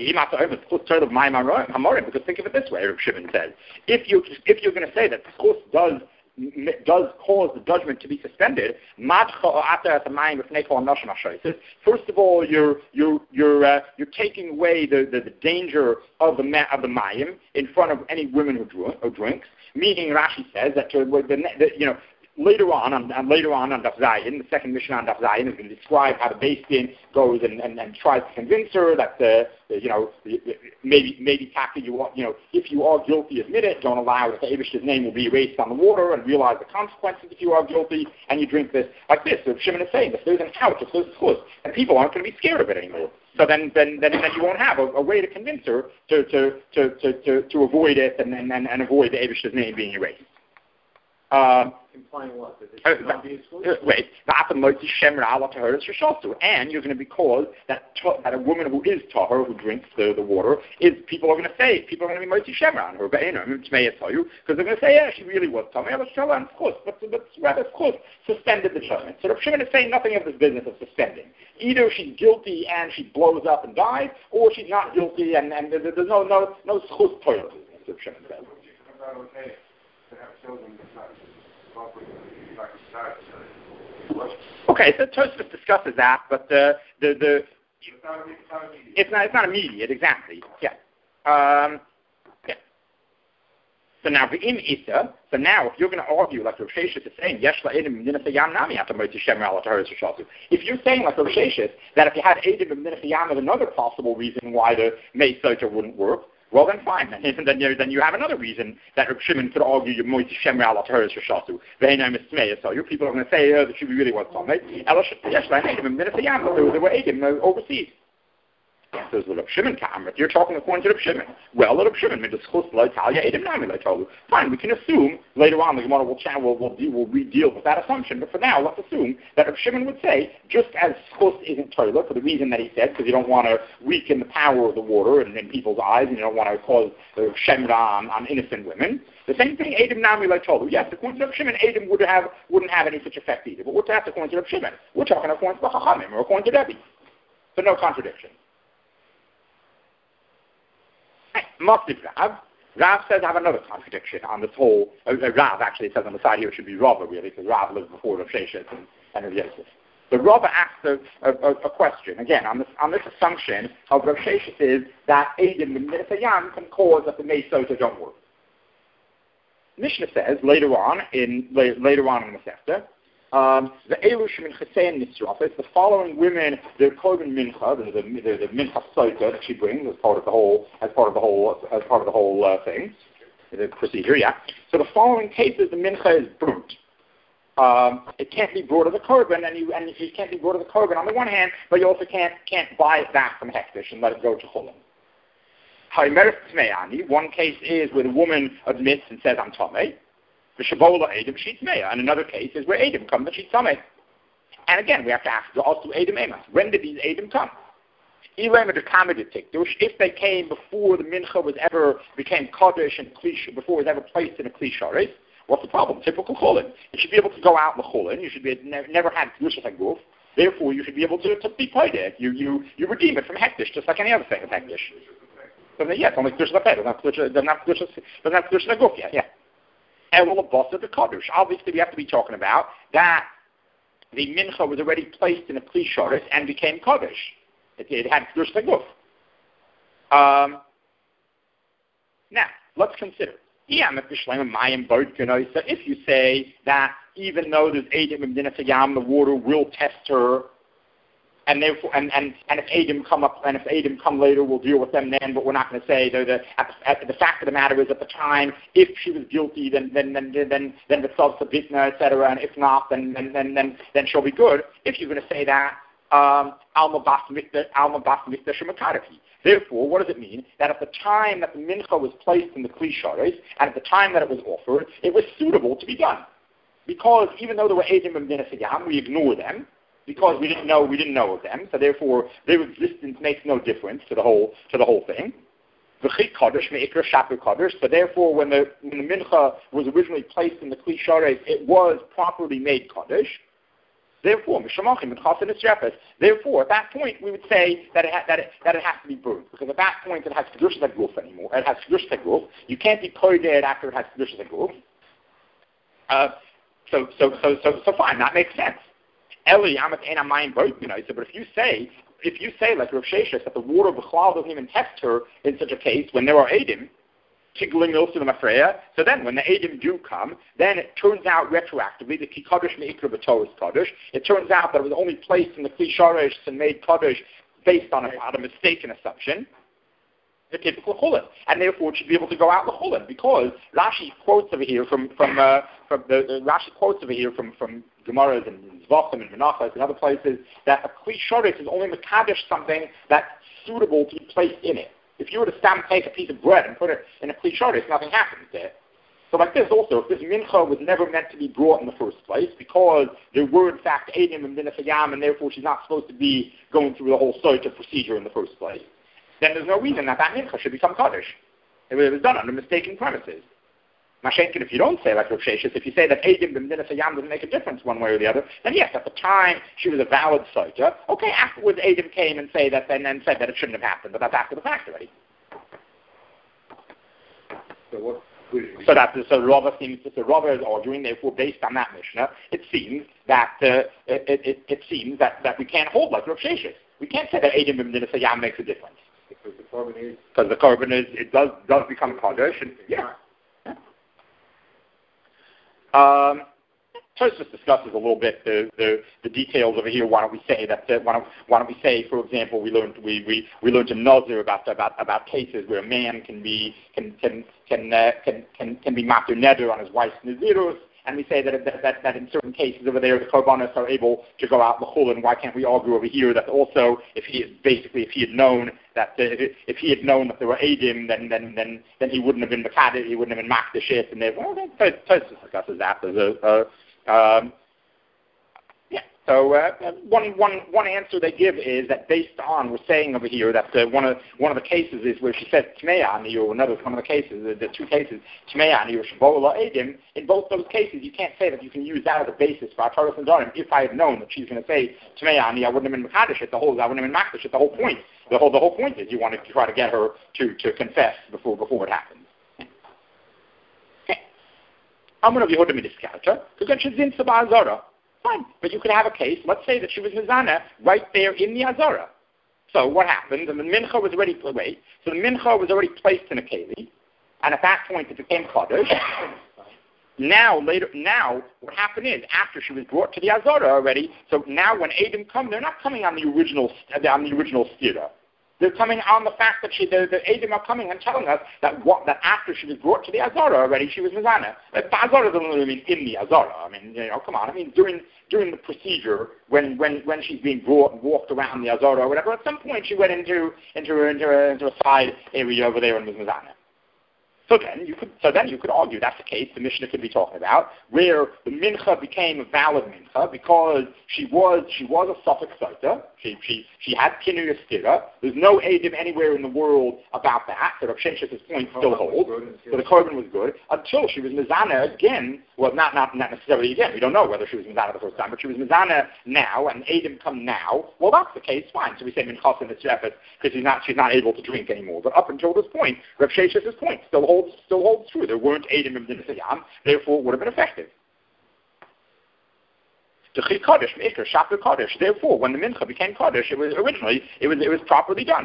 Because think of it this way, Rav Shimon says, if you if you're going to say that chus does does cause the judgment to be suspended, first of all, you're you're you're uh, you're taking away the, the, the danger of the ma- of the mayim in front of any women who, drink, who drinks. Meaning, Rashi says that uh, the, the, you know. Later on, on, on later on on Daf Zayin, the second Mishnah on Daf Zayin is going to describe how the Beis Din goes and, and, and tries to convince her that uh, you know maybe maybe Taka, you are, you know if you are guilty, admit it. Don't allow that the Eibishter's name will be erased on the water, and realize the consequences if you are guilty and you drink this like this. So Shimon is saying if there's an out, if there's chus, and people aren't going to be scared of it anymore. So then, then, then, then you won't have a, a way to convince her to to to to, to, to avoid it and, and, and avoid the Eibishter's name being erased. Um, Implying what? That uh, uh, wait, and you're going to be caused that to, that a woman who is tahor, who drinks the, the water, is people are going to say people are going to be motzi shemer on her, but you know, because they're going to say, yeah, she really was tamei, but of course, but but rather, of course, suspended the judgment. So Rav Shimon is saying nothing of this business of suspending. Either she's guilty and she blows up and dies, or she's not guilty and, and there's no no no schus toilet. Rav Shimon says. Okay, so Tosfos discusses that, but the the the it's not it's not immediate exactly. Yeah. Um, yeah. So now the im isa. So now, if you're going to argue like Rav Sheshet is saying, yesh la'edim minasayam nami atamoti shemer ala taharis shatu. If you're saying like Rav Sheshet that if you had edim minasayam is another possible reason why the Mei Sota wouldn't work. Well, then fine. Then, then, you, then you have another reason that Reb Shimon could argue your moiti shemer ala teres rishatu. Ve'enai mismei. So your people are going to say uh, that she really was something. Ela yesh lahem edim minasayam. There were edim overseas. Says Reb Shimon Kamrat. You're talking according to Reb Shimon. Well, Reb Shimon midiskus lo'italia edim nami lo'italu. Fine. We can assume later on the Gemara will chat. We'll we'll, we'll re-deal with that assumption. But for now, let's assume that Reb Shimon would say just as chus isn't toilet for the reason that he said, because you don't want to weaken the power of the water in, in people's eyes, and you don't want to cause uh, shemra on, on innocent women. The same thing, edim nami lo'italu. Yes, according to Reb Shimon, edim would have wouldn't have any such effect either. But what's that according to Reb Shimon? We're talking according to the Chachamim or according to Rebbe. So no contradiction. Must be Rav. Rav says I have another contradiction on this whole. Uh, Rav actually says on the side here it should be Rava really, because Rav lives before Rav Sheshet and, and Rav Yosef. But Rava asks a, a, a question again on this on this assumption of Rav Sheshet is that edim minasayam can cause that the Mei Sota don't work. Mishnah says later on in la- later on in the Masechta. Um, the Elush min Chesein Nisrafis, the following women, the Korban Mincha, the, the, the, the Mincha Sota that she brings as part of the whole, as part of the whole, as part of the whole uh, thing, the procedure. Yeah. So the following cases, the Mincha is burnt. Um, it can't be brought to the Korban, and you and it can't be brought to the Korban on the one hand, but you also can't can't buy it back from Hektish and let it go to Chulin. One case is where the woman admits and says, I'm Tomei. The Shabola Edom Sheets Meya. And another case is where Edom come, but Sheets Tomei. And again, we have to ask, also Edom Emas. When did these Edom come? If they came before the Mincha was ever, became Kaddish and Klish, before it was ever placed in a Klisharis, what's the problem? Typical Chulin. You should be able to go out in the Chulin. You should be, ne- never had Kedusha Haguf. Therefore, you should be able to, to be paid it. You, you, you redeem it from Hektish, just like any other thing of Hektish. Doesn't it? Yeah, it's only Kedusha L'Peh. Doesn't have Kedusha, doesn't have Kedusha, doesn't have Kedusha L'Guf yet, yeah. Elul Abasa the Kaddish. Obviously, we have to be talking about that the mincha was already placed in a Kli Shoris and became Kaddish. It, it had Kedusha L'Guf. Um, now, let's consider. If you say that even though there's Eidim and Dinasayam, the water will test her, and therefore, and, and, and if Eidim come up, and if Eidim come later, we'll deal with them then. But we're not going to say the the, at the, at the fact of the matter is at the time, if she was guilty, then then then then then the tzaddik bitna, et cetera. And if not, then then then then, then she'll be good. If you're going to say that, alma bas mikdash alma bas mikdash shemakarafi. Therefore, what does it mean? That at the time that the mincha was placed in the Kli Shoris, and at the time that it was offered, it was suitable to be done. Because even though there were Eidim and Dinasayam, we ignore them, because we didn't know we didn't know of them, so therefore their existence makes no difference to the whole to the whole thing. So therefore, when the when the mincha was originally placed in the Kli Shoris, it was properly made kaddish. Therefore, therefore, at that point, we would say that it ha- that it that it has to be burned, because at that point it has kedusha leguf anymore. It has kedusha leguf. You can't be kodered after it has kedusha leguf. Uh, so so so so so fine, that makes sense. Eli amat ena mayim boit, you know. So, but if you say, if you say like Rav Sheshes that the water of B'chlal doesn't even test her in such a case when there are Eidim, tigling also the Mafreya, so then when the Eidim do come, then it turns out retroactively the Ki Kaddish Me'ikra B'Torah is Kaddish. It turns out that it was only placed in the Kli Shoresh and made Kaddish based on a, on a mistaken assumption. The typical chulin, and therefore it should be able to go out the chulin, because Rashi quotes over here from from uh, from the, the Rashi quotes over here from from Gemaras and Zvachim and Menachos and other places that a Kli Shoresh is only mekadosh something that's suitable to be placed in it. If you were to stamp take a piece of bread and put it in a Kli Shoresh, nothing happens there. So like this also, if this mincha was never meant to be brought in the first place, because there were in fact Eidim and Dinasayam, and therefore she's not supposed to be going through the whole search of procedure in the first place, then there's no reason that that mincha should become kaddish. It was done under mistaken premises. Mashenkin, if you don't say like Rav Sheshes, if you say that Eidim and Dinasayam doesn't make a difference one way or the other, then yes, at the time she was a valid soita. Okay, afterwards Eidim came and say that, and then said that it shouldn't have happened, but that's after the fact already. So what? So that so Rava seems to so Rava is arguing, therefore, based on that Mishnah, it seems that uh, it, it, it seems that, that we can't hold like Rav Sheshes. We can't say that Eidim and Dinasayam makes a difference. Because the carbon is because the carbon is it does does become kaddish, and yeah. yeah. Um, Tosfos discusses a little bit the, the, the details over here. Why don't we say that? Uh, why, don't, why don't we say, for example, we learned we we, we learned in Nazir about about about cases where a man can be can can can uh, can, can can be matur neder on his wife's nazirus. And we say that, that, that, that in certain cases over there, the korbanos are able to go out l'chulin. Why can't we argue over here that also, if he had, basically, if he had known that uh, if he had known that there were eidim, then then then then he wouldn't have been mekadesh, he wouldn't have been makdash, and they well, Tosfos discusses that. There's a, a um, yeah. So uh, one one one answer they give is that based on we're saying over here that uh, one of one of the cases is where she says tmei ani, or another one of the cases, the, the two cases tmei ani or shabola edim. In both those cases, you can't say that you can use that as a basis for Ataras and Darim. If I had known that she's going to say tmei ani, I wouldn't have been mekadosh at the whole. I wouldn't have been makdash at the whole point. The whole the whole point is you want to try to get her to, to confess before before it happens. I'm going to be holding me discounter because she's in Sabah Azara. Fine, but you could have a case. Let's say that she was Mizana right there in the Azara. So what happened? And the mincha was already wait. So the mincha was already placed in a keli, and at that point it became kaddish. Now later, now what happened is after she was brought to the Azara already. So now when Eidim come, they're not coming on the original on the original stira. They're coming on the fact that she, the, the Eidim are coming and telling us that what, that after she was brought to the Azara already, she was Mizana. The Azara doesn't really mean in the Azara. I mean, you know, come on. I mean, during during the procedure, when, when, when she's being brought and walked around the Azara or whatever, at some point she went into into into a, into a side area over there and was Mizana. So then you could, so then you could argue that's the case the Mishnah could be talking about, where the mincha became a valid mincha because she was she was a suffix sota. She she she had kinui stira. There's no edim anywhere in the world about that. So Rav Shesh's point still holds. So the korban was good until she was mizana again. Well, not not not necessarily again. We don't know whether she was mizana the first time, but she was mizana now, and edim come now. Well, that's the case. Fine. So we say minchas in the shephet because she's not she's not able to drink anymore. But up until this point, Rav Shesh's point still holds still holds true. There weren't edim in the Yam, therefore it would have been effective. Therefore, when the mincha became kaddish, it was originally it was it was properly done.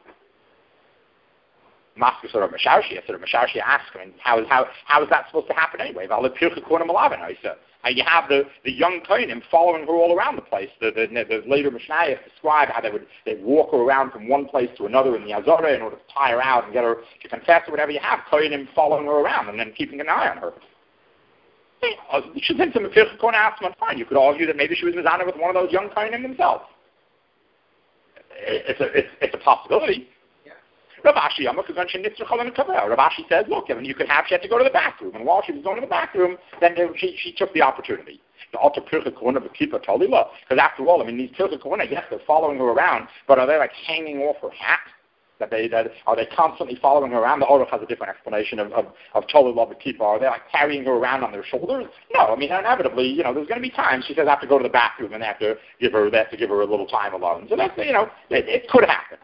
Master sort of Masharshi, sort of Masharshi asked, I mean, how is how how is that supposed to happen anyway? How you have the, the young kohanim following her all around the place. The the, the later Mishnayos describe how they would they walk her around from one place to another in the Azorah in order to tie her out and get her to confess or whatever. You have kohanim following her around and then keeping an eye on her. You should think some Pirkei Kohen asked him, fine. You could argue that maybe she was mizana with one of those young kohanim themselves. It's a it's, it's a possibility. Rav Ashi Rav Ashi says, look, I mean, you could have, she had to go to the bathroom, and while she was going to the bathroom, then she, she took the opportunity. The altar Pirkei Kohen of the Kippah Talila, because after all, I mean, these Pirkei Kohen, yes, they're following her around, but are they like hanging off her hat? That they that are they constantly following her around? The Aruch has a different explanation of of, of Talila the Kippah. Are they like carrying her around on their shoulders? No, I mean, inevitably, you know, there's going to be times she says I have to go to the bathroom, and they have to give her they have to give her a little time alone. So that's, you know, it, it could happen.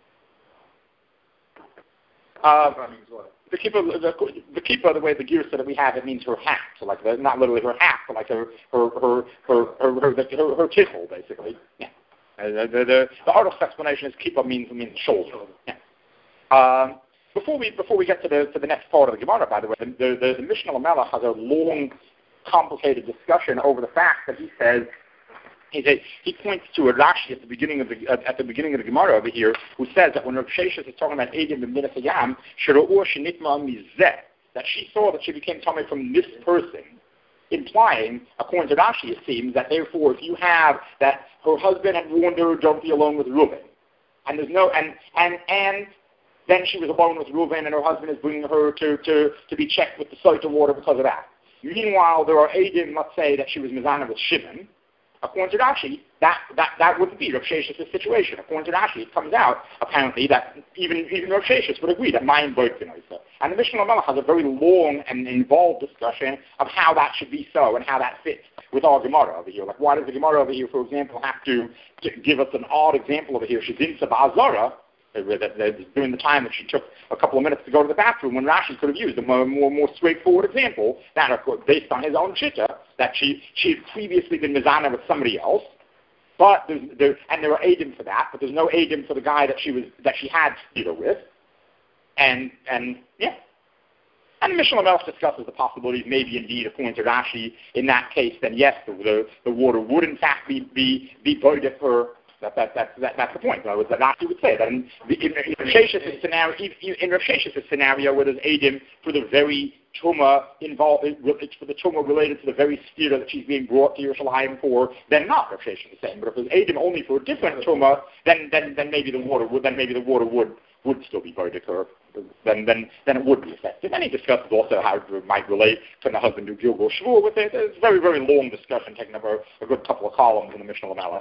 Uh, the keeper, the, the keeper, the way the gear said that we have, it means her hat. So like, the, not literally her hat, but like her, her, her, her, her, her, her, her, her tickle, basically. Yeah. Uh, the the, the, the Aruch's explanation is keeper means means shoulder. Yeah. Um, before we before we get to the to the next part of the Gemara, by the way, the the, the Mishnah Lamelech has a long, complicated discussion over the fact that he says. A, he points to a Rashi at the beginning of the uh, at the beginning of the Gemara over here, who says that when Rav Sheshes is talking about Edim and Minas Hayam, that she saw that she became tummy from this person, implying, according to Rashi, it seems that therefore, if you have that her husband had warned her, don't be alone with Reuben, and there's no and and and then she was alone with Reuben, and her husband is bringing her to to to be checked with the salt of water because of that. Meanwhile, there are Edim, let's say that she was Mizana with Shimon. According to Rashi, that, that, that wouldn't be Rav Shesh's situation. According to Rashi, it comes out, apparently, that even, even Rav Sheshes would agree that Mayim Boitkin also. And the Mishnah Lamelech has a very long and involved discussion of how that should be so and how that fits with our Gemara over here. Like, why does the Gemara over here, for example, have to, to give us an odd example over here? She's in Sabazara, during the time that she took a couple of minutes to go to the bathroom, when Rashi could have used a more, more, more straightforward example, that of course, based on his own shitta, that she she had previously been mizana with somebody else, but there's, there, and there are edim for that, but there's no edim for the guy that she was that she had stira with, and and yeah, and the Mishnah Lamelech discusses the possibilities. Maybe indeed, according to Rashi, in that case, then yes, the the, the water would in fact be be be boided for. That, that, that, that, that's the point. In other words, that Rashi would say that in, in, in Rav Shesh's scenario, in Rav Shesh's scenario, where there's edim for the very tumah involved, it's for the tumah related to the very stira that she's being brought to Yerushalayim for, then not Rav Shesh is saying. But if there's edim only for a different tumah, then then then maybe the water would then maybe the water would would still be voided her. Then then then it would be effective. And he discusses also how it might relate to the husband do Gilgal Shvur with it. It's a very very long discussion, taking over a good couple of columns in the Mishnah Lamelech.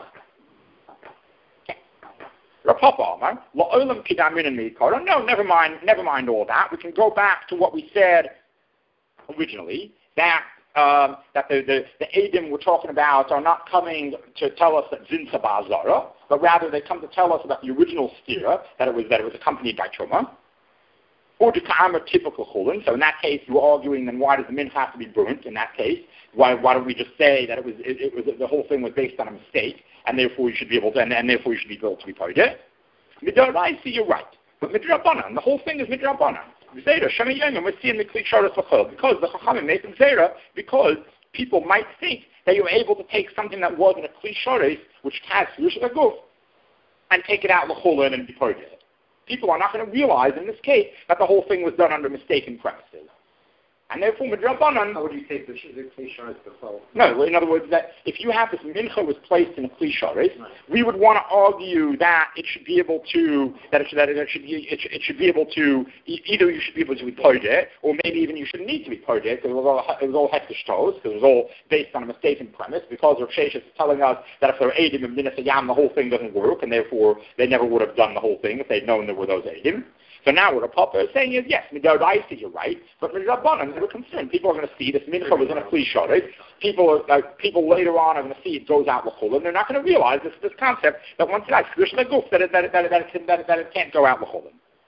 No, never mind, never mind all that. We can go back to what we said originally, that um, that the, the, the Edim we're talking about are not coming to tell us that Zinsa Ba'azara, but rather they come to tell us about the original stira, that it was that it was accompanied by Truma, or to Ka'amar typical chulin. So in that case, you're arguing, then why does the min have to be burnt in that case? Why why don't we just say that it was it, it was the whole thing was based on a mistake, and therefore you should be able to, and, and therefore you should be able to be paid? Midorai, see, you're right, but midrabanan, the whole thing is midrabanan. Zera, shami yomim, we're seeing the kli sharas l'chol, because the chachamim make them zera, because people might think that you're able to take something that wasn't a kli sharas, which has yush l'guf, and take it out l'chol and be paid it. People are not going to realize in this case that the whole thing was done under mistaken premises. And therefore, midrabanan. How would you take the kli sharis before? No, in other words, that if you have this mincha was placed in a kli sharis, we would want to argue that it should be able to that it should that it should be it should, it should be able to either you should be able to be purged, or maybe even you shouldn't need to be purged because it was all it was all hektish toes, because it was all based on a mistaken premise. Because Rav Sheshes is telling us that if there are edim and minas hayam, the whole thing doesn't work, and therefore they never would have done the whole thing if they'd known there were those edim. So now what a Papa is saying is, yes, Midoraisi, you're right, but Midrabanan, they were concerned. People are going to see this mincha was in a kli sharis. People, uh, people later on are going to see it goes out l'chol, and they're not going to realize this this concept that once it has kedusha leguf, that it that it that it, that it, can, that it, that it can't go out l'chol.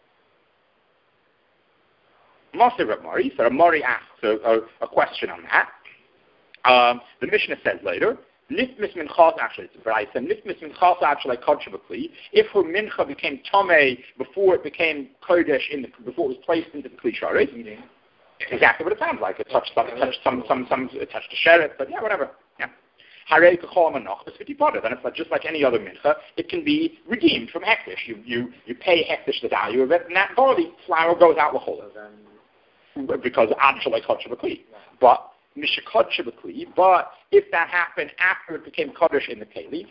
Master Reb Mari, so Reb Mari asks a, a, a question on that. Um, the Mishnah says later. Nitmis minchas actually, it's a brayse. Nitmis minchas actually kodshebakli. If her mincha became tomei before it became kodesh in the before it was placed into the kli sharis, exactly what it sounds like. It touched some, it touched some, some, some, it touched the sheret, but yeah, whatever. Yeah. Harei kachol manach b'sviti potter. Then it's like, just like any other mincha, it can be redeemed from hektish. You you you pay hektish the value of it, and that barley flour goes out l'chol because actually kodshebakli, but. But if that happened after it became Kaddish in the Keli,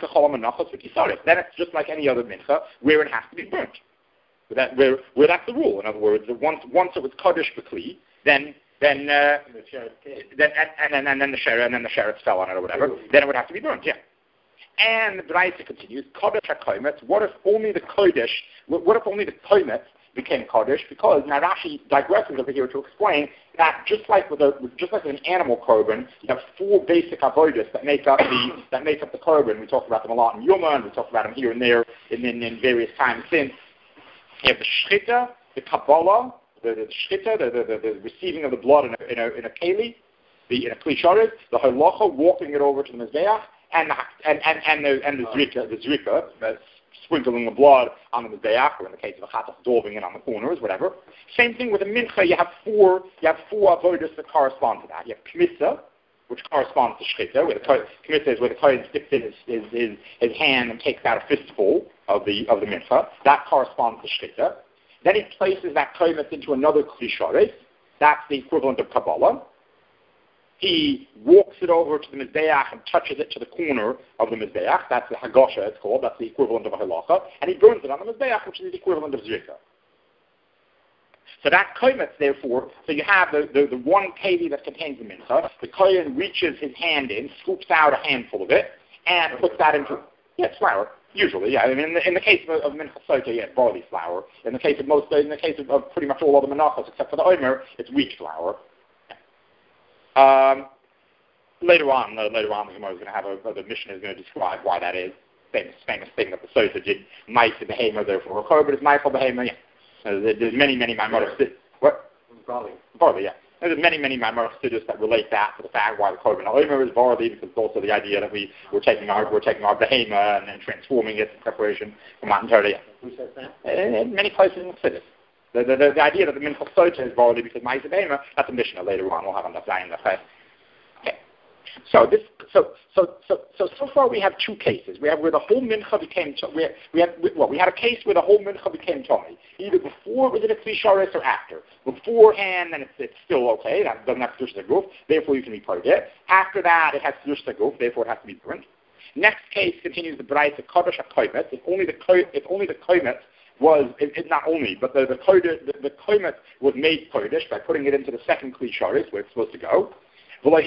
then it's just like any other mincha where it has to be burnt. Where, that, where, where that's the rule. In other words, once once it was Kaddish B'Kli, then then uh, then and, and, and then the sheret and then the sheret fell on it or whatever, then it would have to be burnt. Yeah. And the Braisa continues, Kaddish HaKoimet. What if only the Kaddish? What if only the Koimet became Kaddish? Because now Rashi digresses over here to explain that just like with a just like with an animal korban, you have four basic avodas that make up the that make up the korban. We talked about them a lot in Yoma, and we talked about them here and there in, in, in various times since. You have the shchita, the kabbalah, the, the shchita, the, the, the, the receiving of the blood in a in a, in a keli, the in a kli sharis, the halacha, walking it over to the mizbeach, and the, and and and the and the zrika, the zrika. The, sprinkling the blood on the mizbeach, or in the case of a chatach, daubing it on the corners, whatever. Same thing with a mincha. You have four. You have four avodas that correspond to that. You have kmissa, which corresponds to shchita. Where the kmissa is where the kohen sticks in his, his his his hand and takes out a fistful of the of the mincha. That corresponds to shchita. Then he places that kohen into another kli sharis. That's the equivalent of kabbalah. He walks it over to the mizbeach and touches it to the corner of the mizbeach. That's the hagosha, it's called. That's the equivalent of a halacha. And he burns it on the mizbeach, which is the equivalent of zrika. So that koimetz, therefore, so you have the, the, the one keli that contains the mincha. The kohen reaches his hand in, scoops out a handful of it, and puts that into, yeah, it's flour. Usually, yeah. I mean, in the, in the case of, of mincha sota, yeah, it's barley flour. In the case of most, in the case of, of pretty much all other menachos, except for the omer, it's wheat flour. Um, later on, uh, later on, the Gemara is going to have a, uh, the Mishnah is going to describe why that is. Famous, famous thing that the Sota did, mice and behemoth, therefore a but it's Michael behemoth. Yeah, uh, there's many, many Maimonides. What? Barley. Barley, yeah. There's many, many Maimonides studios that relate that to the fact why the korban omer is barley, because it's also the idea that we we're taking our we're taking our behemoth and then transforming it in preparation for Matan Torah. Yeah. Who says that? In, in many places in the city. The, the, the, the idea that the mincha sota is barley because ma'aseh behema, that's a Mishnah later on. We'll have on the Zayin Lefei. Okay. So this, so so so so so far we have two cases. We have where the whole mincha became. We have, we have well, we had a case where the whole mincha became tomei, either before it was in a kli sharis or after. Beforehand, then it's, it's still okay. That doesn't have kedusha leguf. Therefore, you can be part of it. After that, it has kedusha leguf. Therefore, it has to be burnt. Next case continues the brayse of kaddish hakoimet. If only the if only the koimet was, it, it not only, but the the kodesh, the, the koimet was made kodesh by putting it into the second kli sharis where it's supposed to go. Before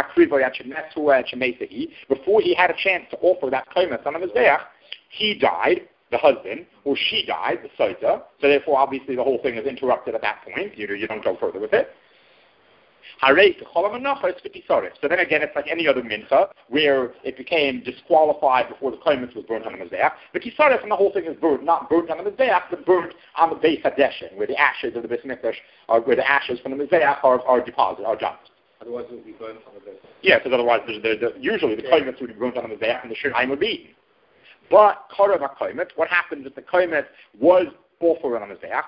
he had a chance to offer that koimet on the mizbeach, he died, the husband, or she died, the sota. So therefore, obviously, the whole thing is interrupted at that point. You, you don't go further with it. So then again, it's like any other mincha, where it became disqualified before the koimet was burnt on the mizbeach. But kisaris, and the whole thing is burnt, not burnt on the mizbeach, but burnt on the Beis Hadeshin, where the ashes of the Beis Mikdash, are, where the ashes from the mizbeach are, are deposited, are dumped. Otherwise, it would be burnt on the mizbeach. Yeah, because otherwise, there's, there's, there's, usually the yeah. koimet would be burnt on the mizbeach, and the shirayim would be eaten. But karev hakoimet, what happens if the koimet was offered on the mizbeach?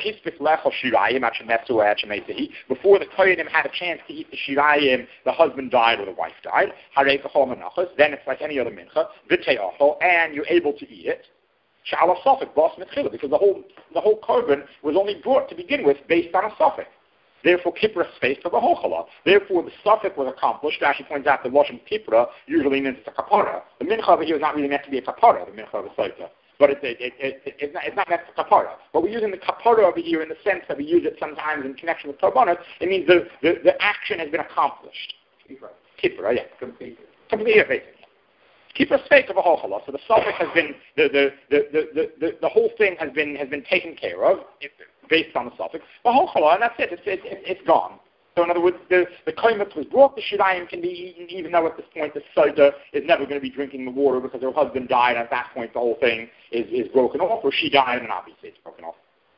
Before the kohenim had a chance to eat the shirayim, the husband died or the wife died. Then it's like any other mincha, and you're able to eat it. Because the whole the whole korban was only brought to begin with based on a suffix. Therefore, Kippur is space for the Hochala. Therefore, the suffix was accomplished. Rashi points out the Lashon Kippur usually means it's a kapara. The mincha over here is not really meant to be a kapara, the mincha of the Sota. But it, it, it, it, it's, not, it's not meant for kapara. But we're using the kapara over here in the sense that we use it sometimes in connection with korbanos. It means the, the, the action has been accomplished. Kippur, yeah. Completed. Completed, basically. Kippur is fake of a Hochala. So the suffix has been, the, the, the, the, the, the whole thing has been has been taken care of. It, based on the suffix, the Hochala, and that's it. It's, it, it, it's gone. So in other words, the, the Kaimet was brought, the Shirayim can be eaten, even though at this point the Sota is never going to be drinking the water because her husband died, and at that point the whole thing is, is broken off, or she died, and obviously it's broken off.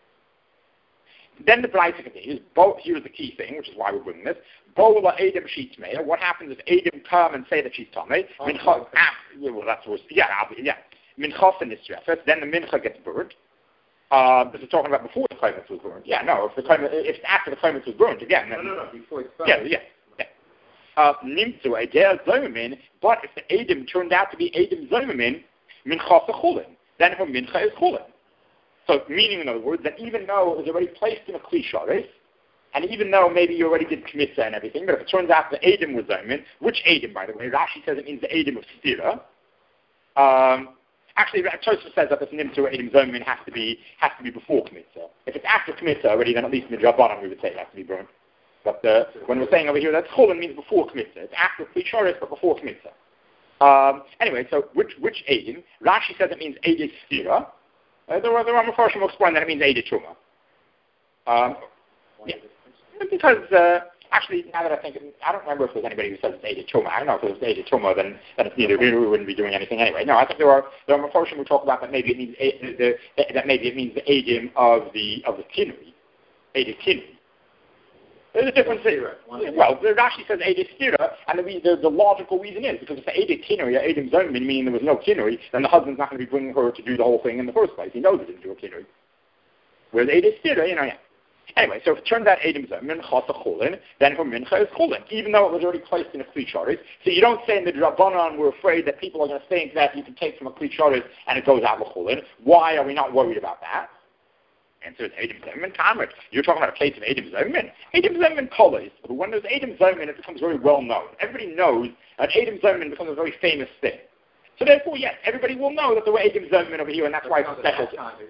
Then the Braisa continues. Bo, here's the key thing, which is why we're bringing this. Bo'la Edom Sheetmei. What happens if Edom come and say that she's Tomei? Mincha, ah, well, that's what, yeah, yeah. Mincha and Nisrefes. Then the Mincha gets burned. Uh, this is talking about before the Kaimet was burned. Yeah, no, if the Kaimet, if after the Kaimet was burned, again. Then, no, no, no, before it's burned. Yeah, yeah. yeah. Nimtzu Edel Zomamin, but if the Edom turned out to be Edom Zomamin, Mincha Chulin, then her Mincha is Chulin. So, meaning, in other words, that even though it was already placed in a Klisharis, and even though maybe you already did Kmitza and everything, but if it turns out the Edom was Zomamin, which Edom, by the way? Rashi says it means the Edom of Stira. Um, Actually, Tosfos says that this Nimtzu Edom Zomin has to be has to be before Kmitza. If it's after Kmitza already, then at least in the Drabanan we would say it has to be burned. But uh, when we're saying over here that Chulin means before Kmitza, it's after Klisharis but before Kmitza. Um, anyway, so which which Edom? Rashi says it means Edom Stira. Uh, there are there are Mepharshim who explain that it means Edom Truma. Um, yeah, because. Uh, Actually, now that I think, I don't remember if there's anybody who says it's Eidei Tuma. I don't know if it was Eidei Tuma, then, then it's neither. We wouldn't be doing anything anyway. No, I think there are there are Mepharshim who talk about that maybe it means the, the, that maybe it means the Eidim of the of the Kinui, Eidei Kinui. There's a difference there. Well, the Rashi says Eidei Stira, and the, the the logical reason is because if the Eidei Kinui or Eidim Zomin, meaning there was no Kinui, then the husband's not going to be bringing her to do the whole thing in the first place. He knows he didn't do a Kinui. Whereas Eidei Stira, you know, yeah. Anyway, so if it turns out Edom Zomin, Chasa Chulin, then her Mincha is Chulin, even though it was already placed in a Klisharis. So you don't say in the Drabanan we're afraid that people are going to think that you can take from a Klisharis and it goes out with Chulin. Why are we not worried about that? Answer is Edom Zomin, Kamrit. You're talking about a case of Edom Zomin. Edom Zomin Kolis. But when there's Edom Zomin, it becomes very well known. Everybody knows that Edom Zomin becomes a very famous thing. So therefore, yes, everybody will know that there were Edom Zomin over here, and that's why it's special.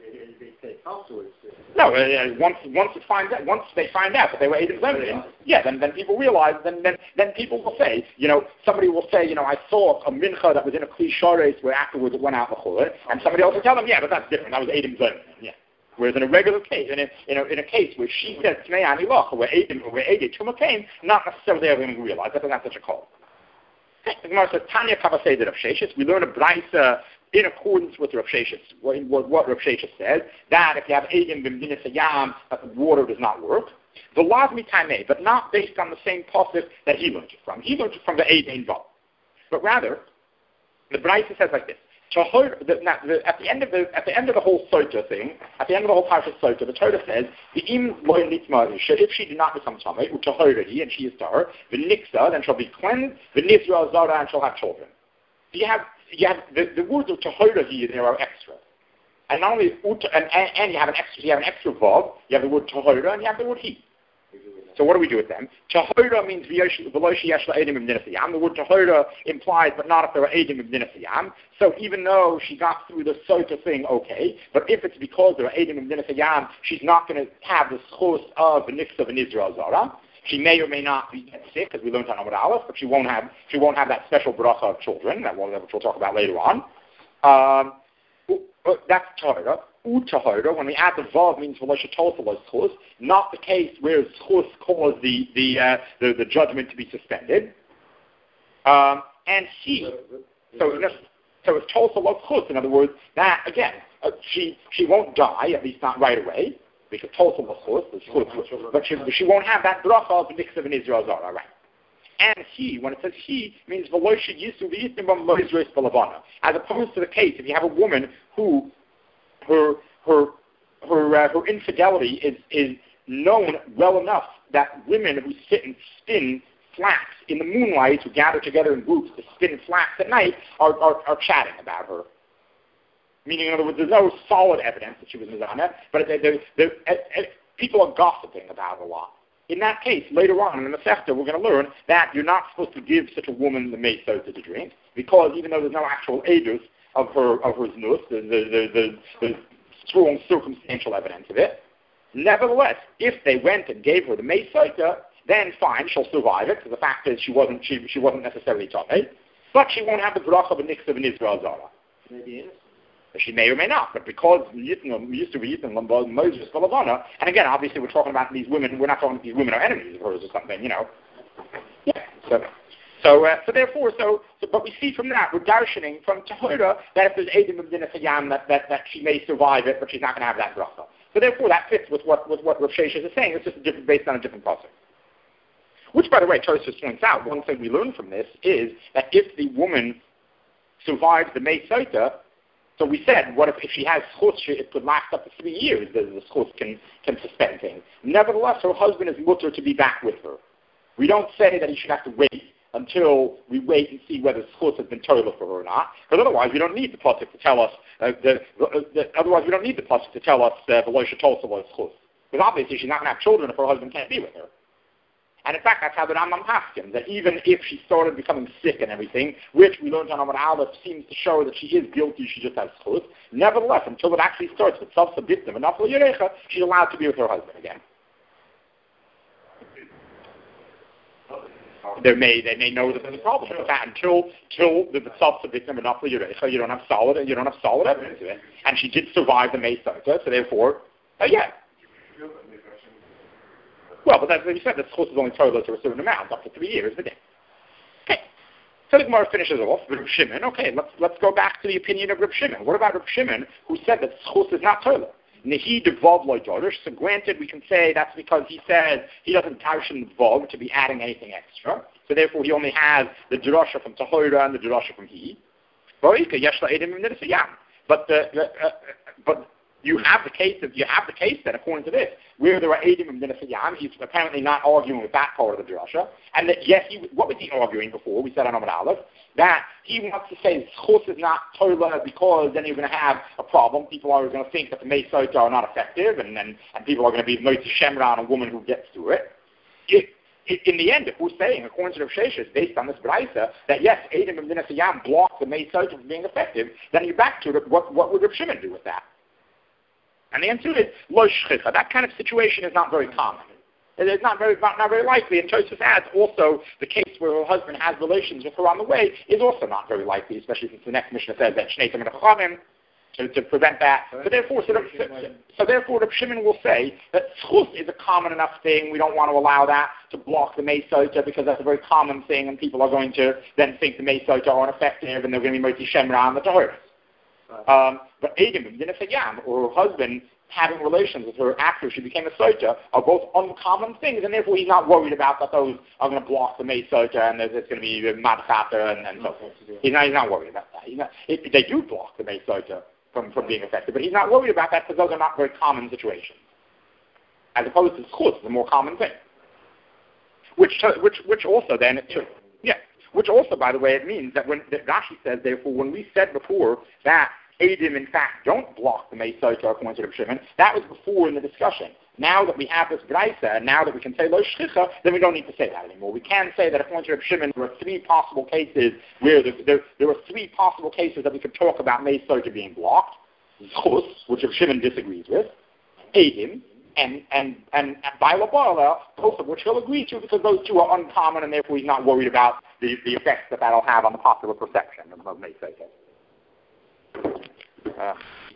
No, uh, once once it finds out, once they find out that they were Edom Zomin, yeah, then then people realize, then then then people will say, you know, somebody will say, you know, I saw a mincha that was in a Klisharis where afterwards it went out l'chol, and somebody else will tell them, yeah, but that's different. That was Edom Zomin, yeah. Whereas in a regular case, in a, in a, in a case where she said Tmei Ani Lach, where Edom, where Edom Tuma came, not necessarily everyone will realize that that's such a call. The Gemara says, Tanya Kavasei de Rav Sheshes. We learn a Braisa in accordance with Rav Sheshes. What, what, what Rav Sheshes says, that if you have Edom b'mdinas hayam, that the water does not work. The Lazmi Taimei, but not based on the same pasuk that he learned it from. He learned it from the Eidin Vav. But rather, the Braisa says like this. The, now, the, at the end of the at the end of the whole Sota thing, at the end of the whole Parshat Sota, the Torah says, the im loy nitma if she did not become tamei, utahoradi, and she is tar, the niksa, then she'll be cleansed, the nizra zara, and she'll have children. So you have you have the, the words of tahoradi there are extra, and not only uta, and, and, and you have an extra you have an extra vav, you have the word tahora, and you have the word he. So what do we do with them? Tahora means v'loshi yeshla edim ibn. The word tahora implies, but not if there are edim ibn. So even though she got through the sota thing, okay, but if it's because there are edim ibn, she's not going to have the schos of the nixta of an Israel zara. She may or may not be get sick, as we learned on Amud Aleph, but she won't have she won't have that special bracha of children that we'll, which we'll talk about later on. Um, that's tahora. Utahora, when we add the vav, means schus, not the case where schus caused the the, uh, the the judgment to be suspended. Um, and she, so so it's tolsa schus. In other words, that again, uh, she she won't die, at least not right away, because tolsa schus, but she she won't have that bracha of the mix of an Israel zara, right? And he, when it says he, means as opposed to the case if you have a woman who her her her uh, her infidelity is is known well enough that women who sit and spin flax in the moonlight, who gather together in groups to spin flax at night, are are, are chatting about her. Meaning, in other words, there's no solid evidence that she was Mizana, but they, they, they, they, people are gossiping about her a lot. in that case, later on in the Masechta, we're going to learn that you're not supposed to give such a woman the Mei Sota to drink, because even though there's no actual edus of her of her znus, the, the, the, the strong circumstantial evidence of it, nevertheless, if they went and gave her the Mei Sota, then fine, she'll survive it, because the fact is she wasn't she, she wasn't necessarily tamei, but she won't have the bracha of a nixav in Israel Zara. Maybe She may or may not, but because Yitna used to be Yitna Moses Balavana, and again, obviously we're talking about these women, we're not talking about these women are enemies of hers or something, you know. Yeah. So, so, uh, so therefore, so, so, but we see from that, we're darshaning from Tahira that if there's Eidim of Dinah Sayyam, that, that, that she may survive it, but she's not going to have that bracha. So therefore, that fits with what, with what Rav Sheshes is saying. It's just a different, based on a different pasuk. Which, by the way, Tosfos points out, one thing we learn from this is that if the woman survives the Mei Sota, so we said, what if, if she has schus, it could last up to three years, the, the schus can, can suspend things. Nevertheless, her husband is mutter to be back with her. We don't say that he should have to wait until we wait and see whether schus has been toilet for her or not, because otherwise we don't need the pasuk to tell us, uh, the, the, the, otherwise we don't need the pasuk to tell us the lo shetolsa was schus. Because obviously she's not going to have children if her husband can't be with her. And in fact, that's how the Rambam paskin, that even if she started becoming sick and everything, which we learned on Amar Aleph seems to show that she is guilty, she just has schus, nevertheless, until it actually starts with self-subjective and nafla yerecha, she's allowed to be with her husband again. They may they may know that there's a problem with that until until the, the self-subjective and nafla yerecha, you don't have solid you don't have solid evidence of it, and she did survive the Mei Sota, so therefore, uh, yeah. Well, but that's what you said, the schus is only toilet to a certain amount, up to three years a day. Okay. So the Gemara finishes off with Reb Shimon. Okay, let's let's go back to the opinion of Reb Shimon. What about Reb Shimon, who said that schus is not toilet? Nehi devav loy dorish. So granted, we can say that's because he says he doesn't darshan vav to be adding anything extra. So therefore, he only has the drasha from Tahora and the drasha from he. But the, the uh, but you have the case of you have the case that according to this, where there are Eidim and Minasayam, he's apparently not arguing with that part of the drasha, and that yes, he, what was he arguing before? We said on Amar Aleph that he wants to say schus is not toilet because then you're going to have a problem. People are going to think that the Mei Sota are not effective, and and, and people are going to be moitzi shemra on a woman who gets to it. It In the end, if we're saying, according to Rav Sheshes, based on this brayta, that yes, Eidim and Minasayam block the Mei Sota from being effective, then you're back to it. What, what would Rav Shimon do with that? And the answer is, lo shchicha. That kind of situation is not very common. It is not very, not, not very likely. And Tosfos adds also the case where her husband has relations with her on the way is also not very likely, especially since the next Mishnah says that Shnei Tamid Chachamim, to, to prevent that. So therefore, so, so, so therefore, Reb Shimon will say that schus is a common enough thing. We don't want to allow that to block the Mei Sota because that's a very common thing, and people are going to then think the Mei Sota aren't effective, and they're going to be moitzi shemra on the Torah. Um, but Eidim and Minasayam, or her husband having relations with her after she became a Sota, are both uncommon things, and therefore he's not worried about that those are going to block the Mei Sota and there's going to be madchata and, and so forth. He's not, he's not worried about that. He's not, it, they do block the Mei Sota from, from being effective, but he's not worried about that because those are not very common situations. As opposed to schus, the more common thing. Which, which, which also then, it took, yeah, which also, by the way, it means that when that Rashi says, therefore, when we said before that Eidim, in fact, don't block the Mei Sota according to Reb Shimon, that was before in the discussion. Now that we have this Braisa, and now that we can say Lo Shchicha, then we don't need to say that anymore. We can say that according to Reb Shimon, there are three possible cases where the, there, there are three possible cases that we could talk about Mei Sota being blocked. Schus, which Reb Shimon disagrees with, Eidim, and and and, and Baila Baila, both of which he'll agree to because those two are uncommon, and therefore he's not worried about the, the effects that that'll have on the popular perception of, of Mei Sota. Uh,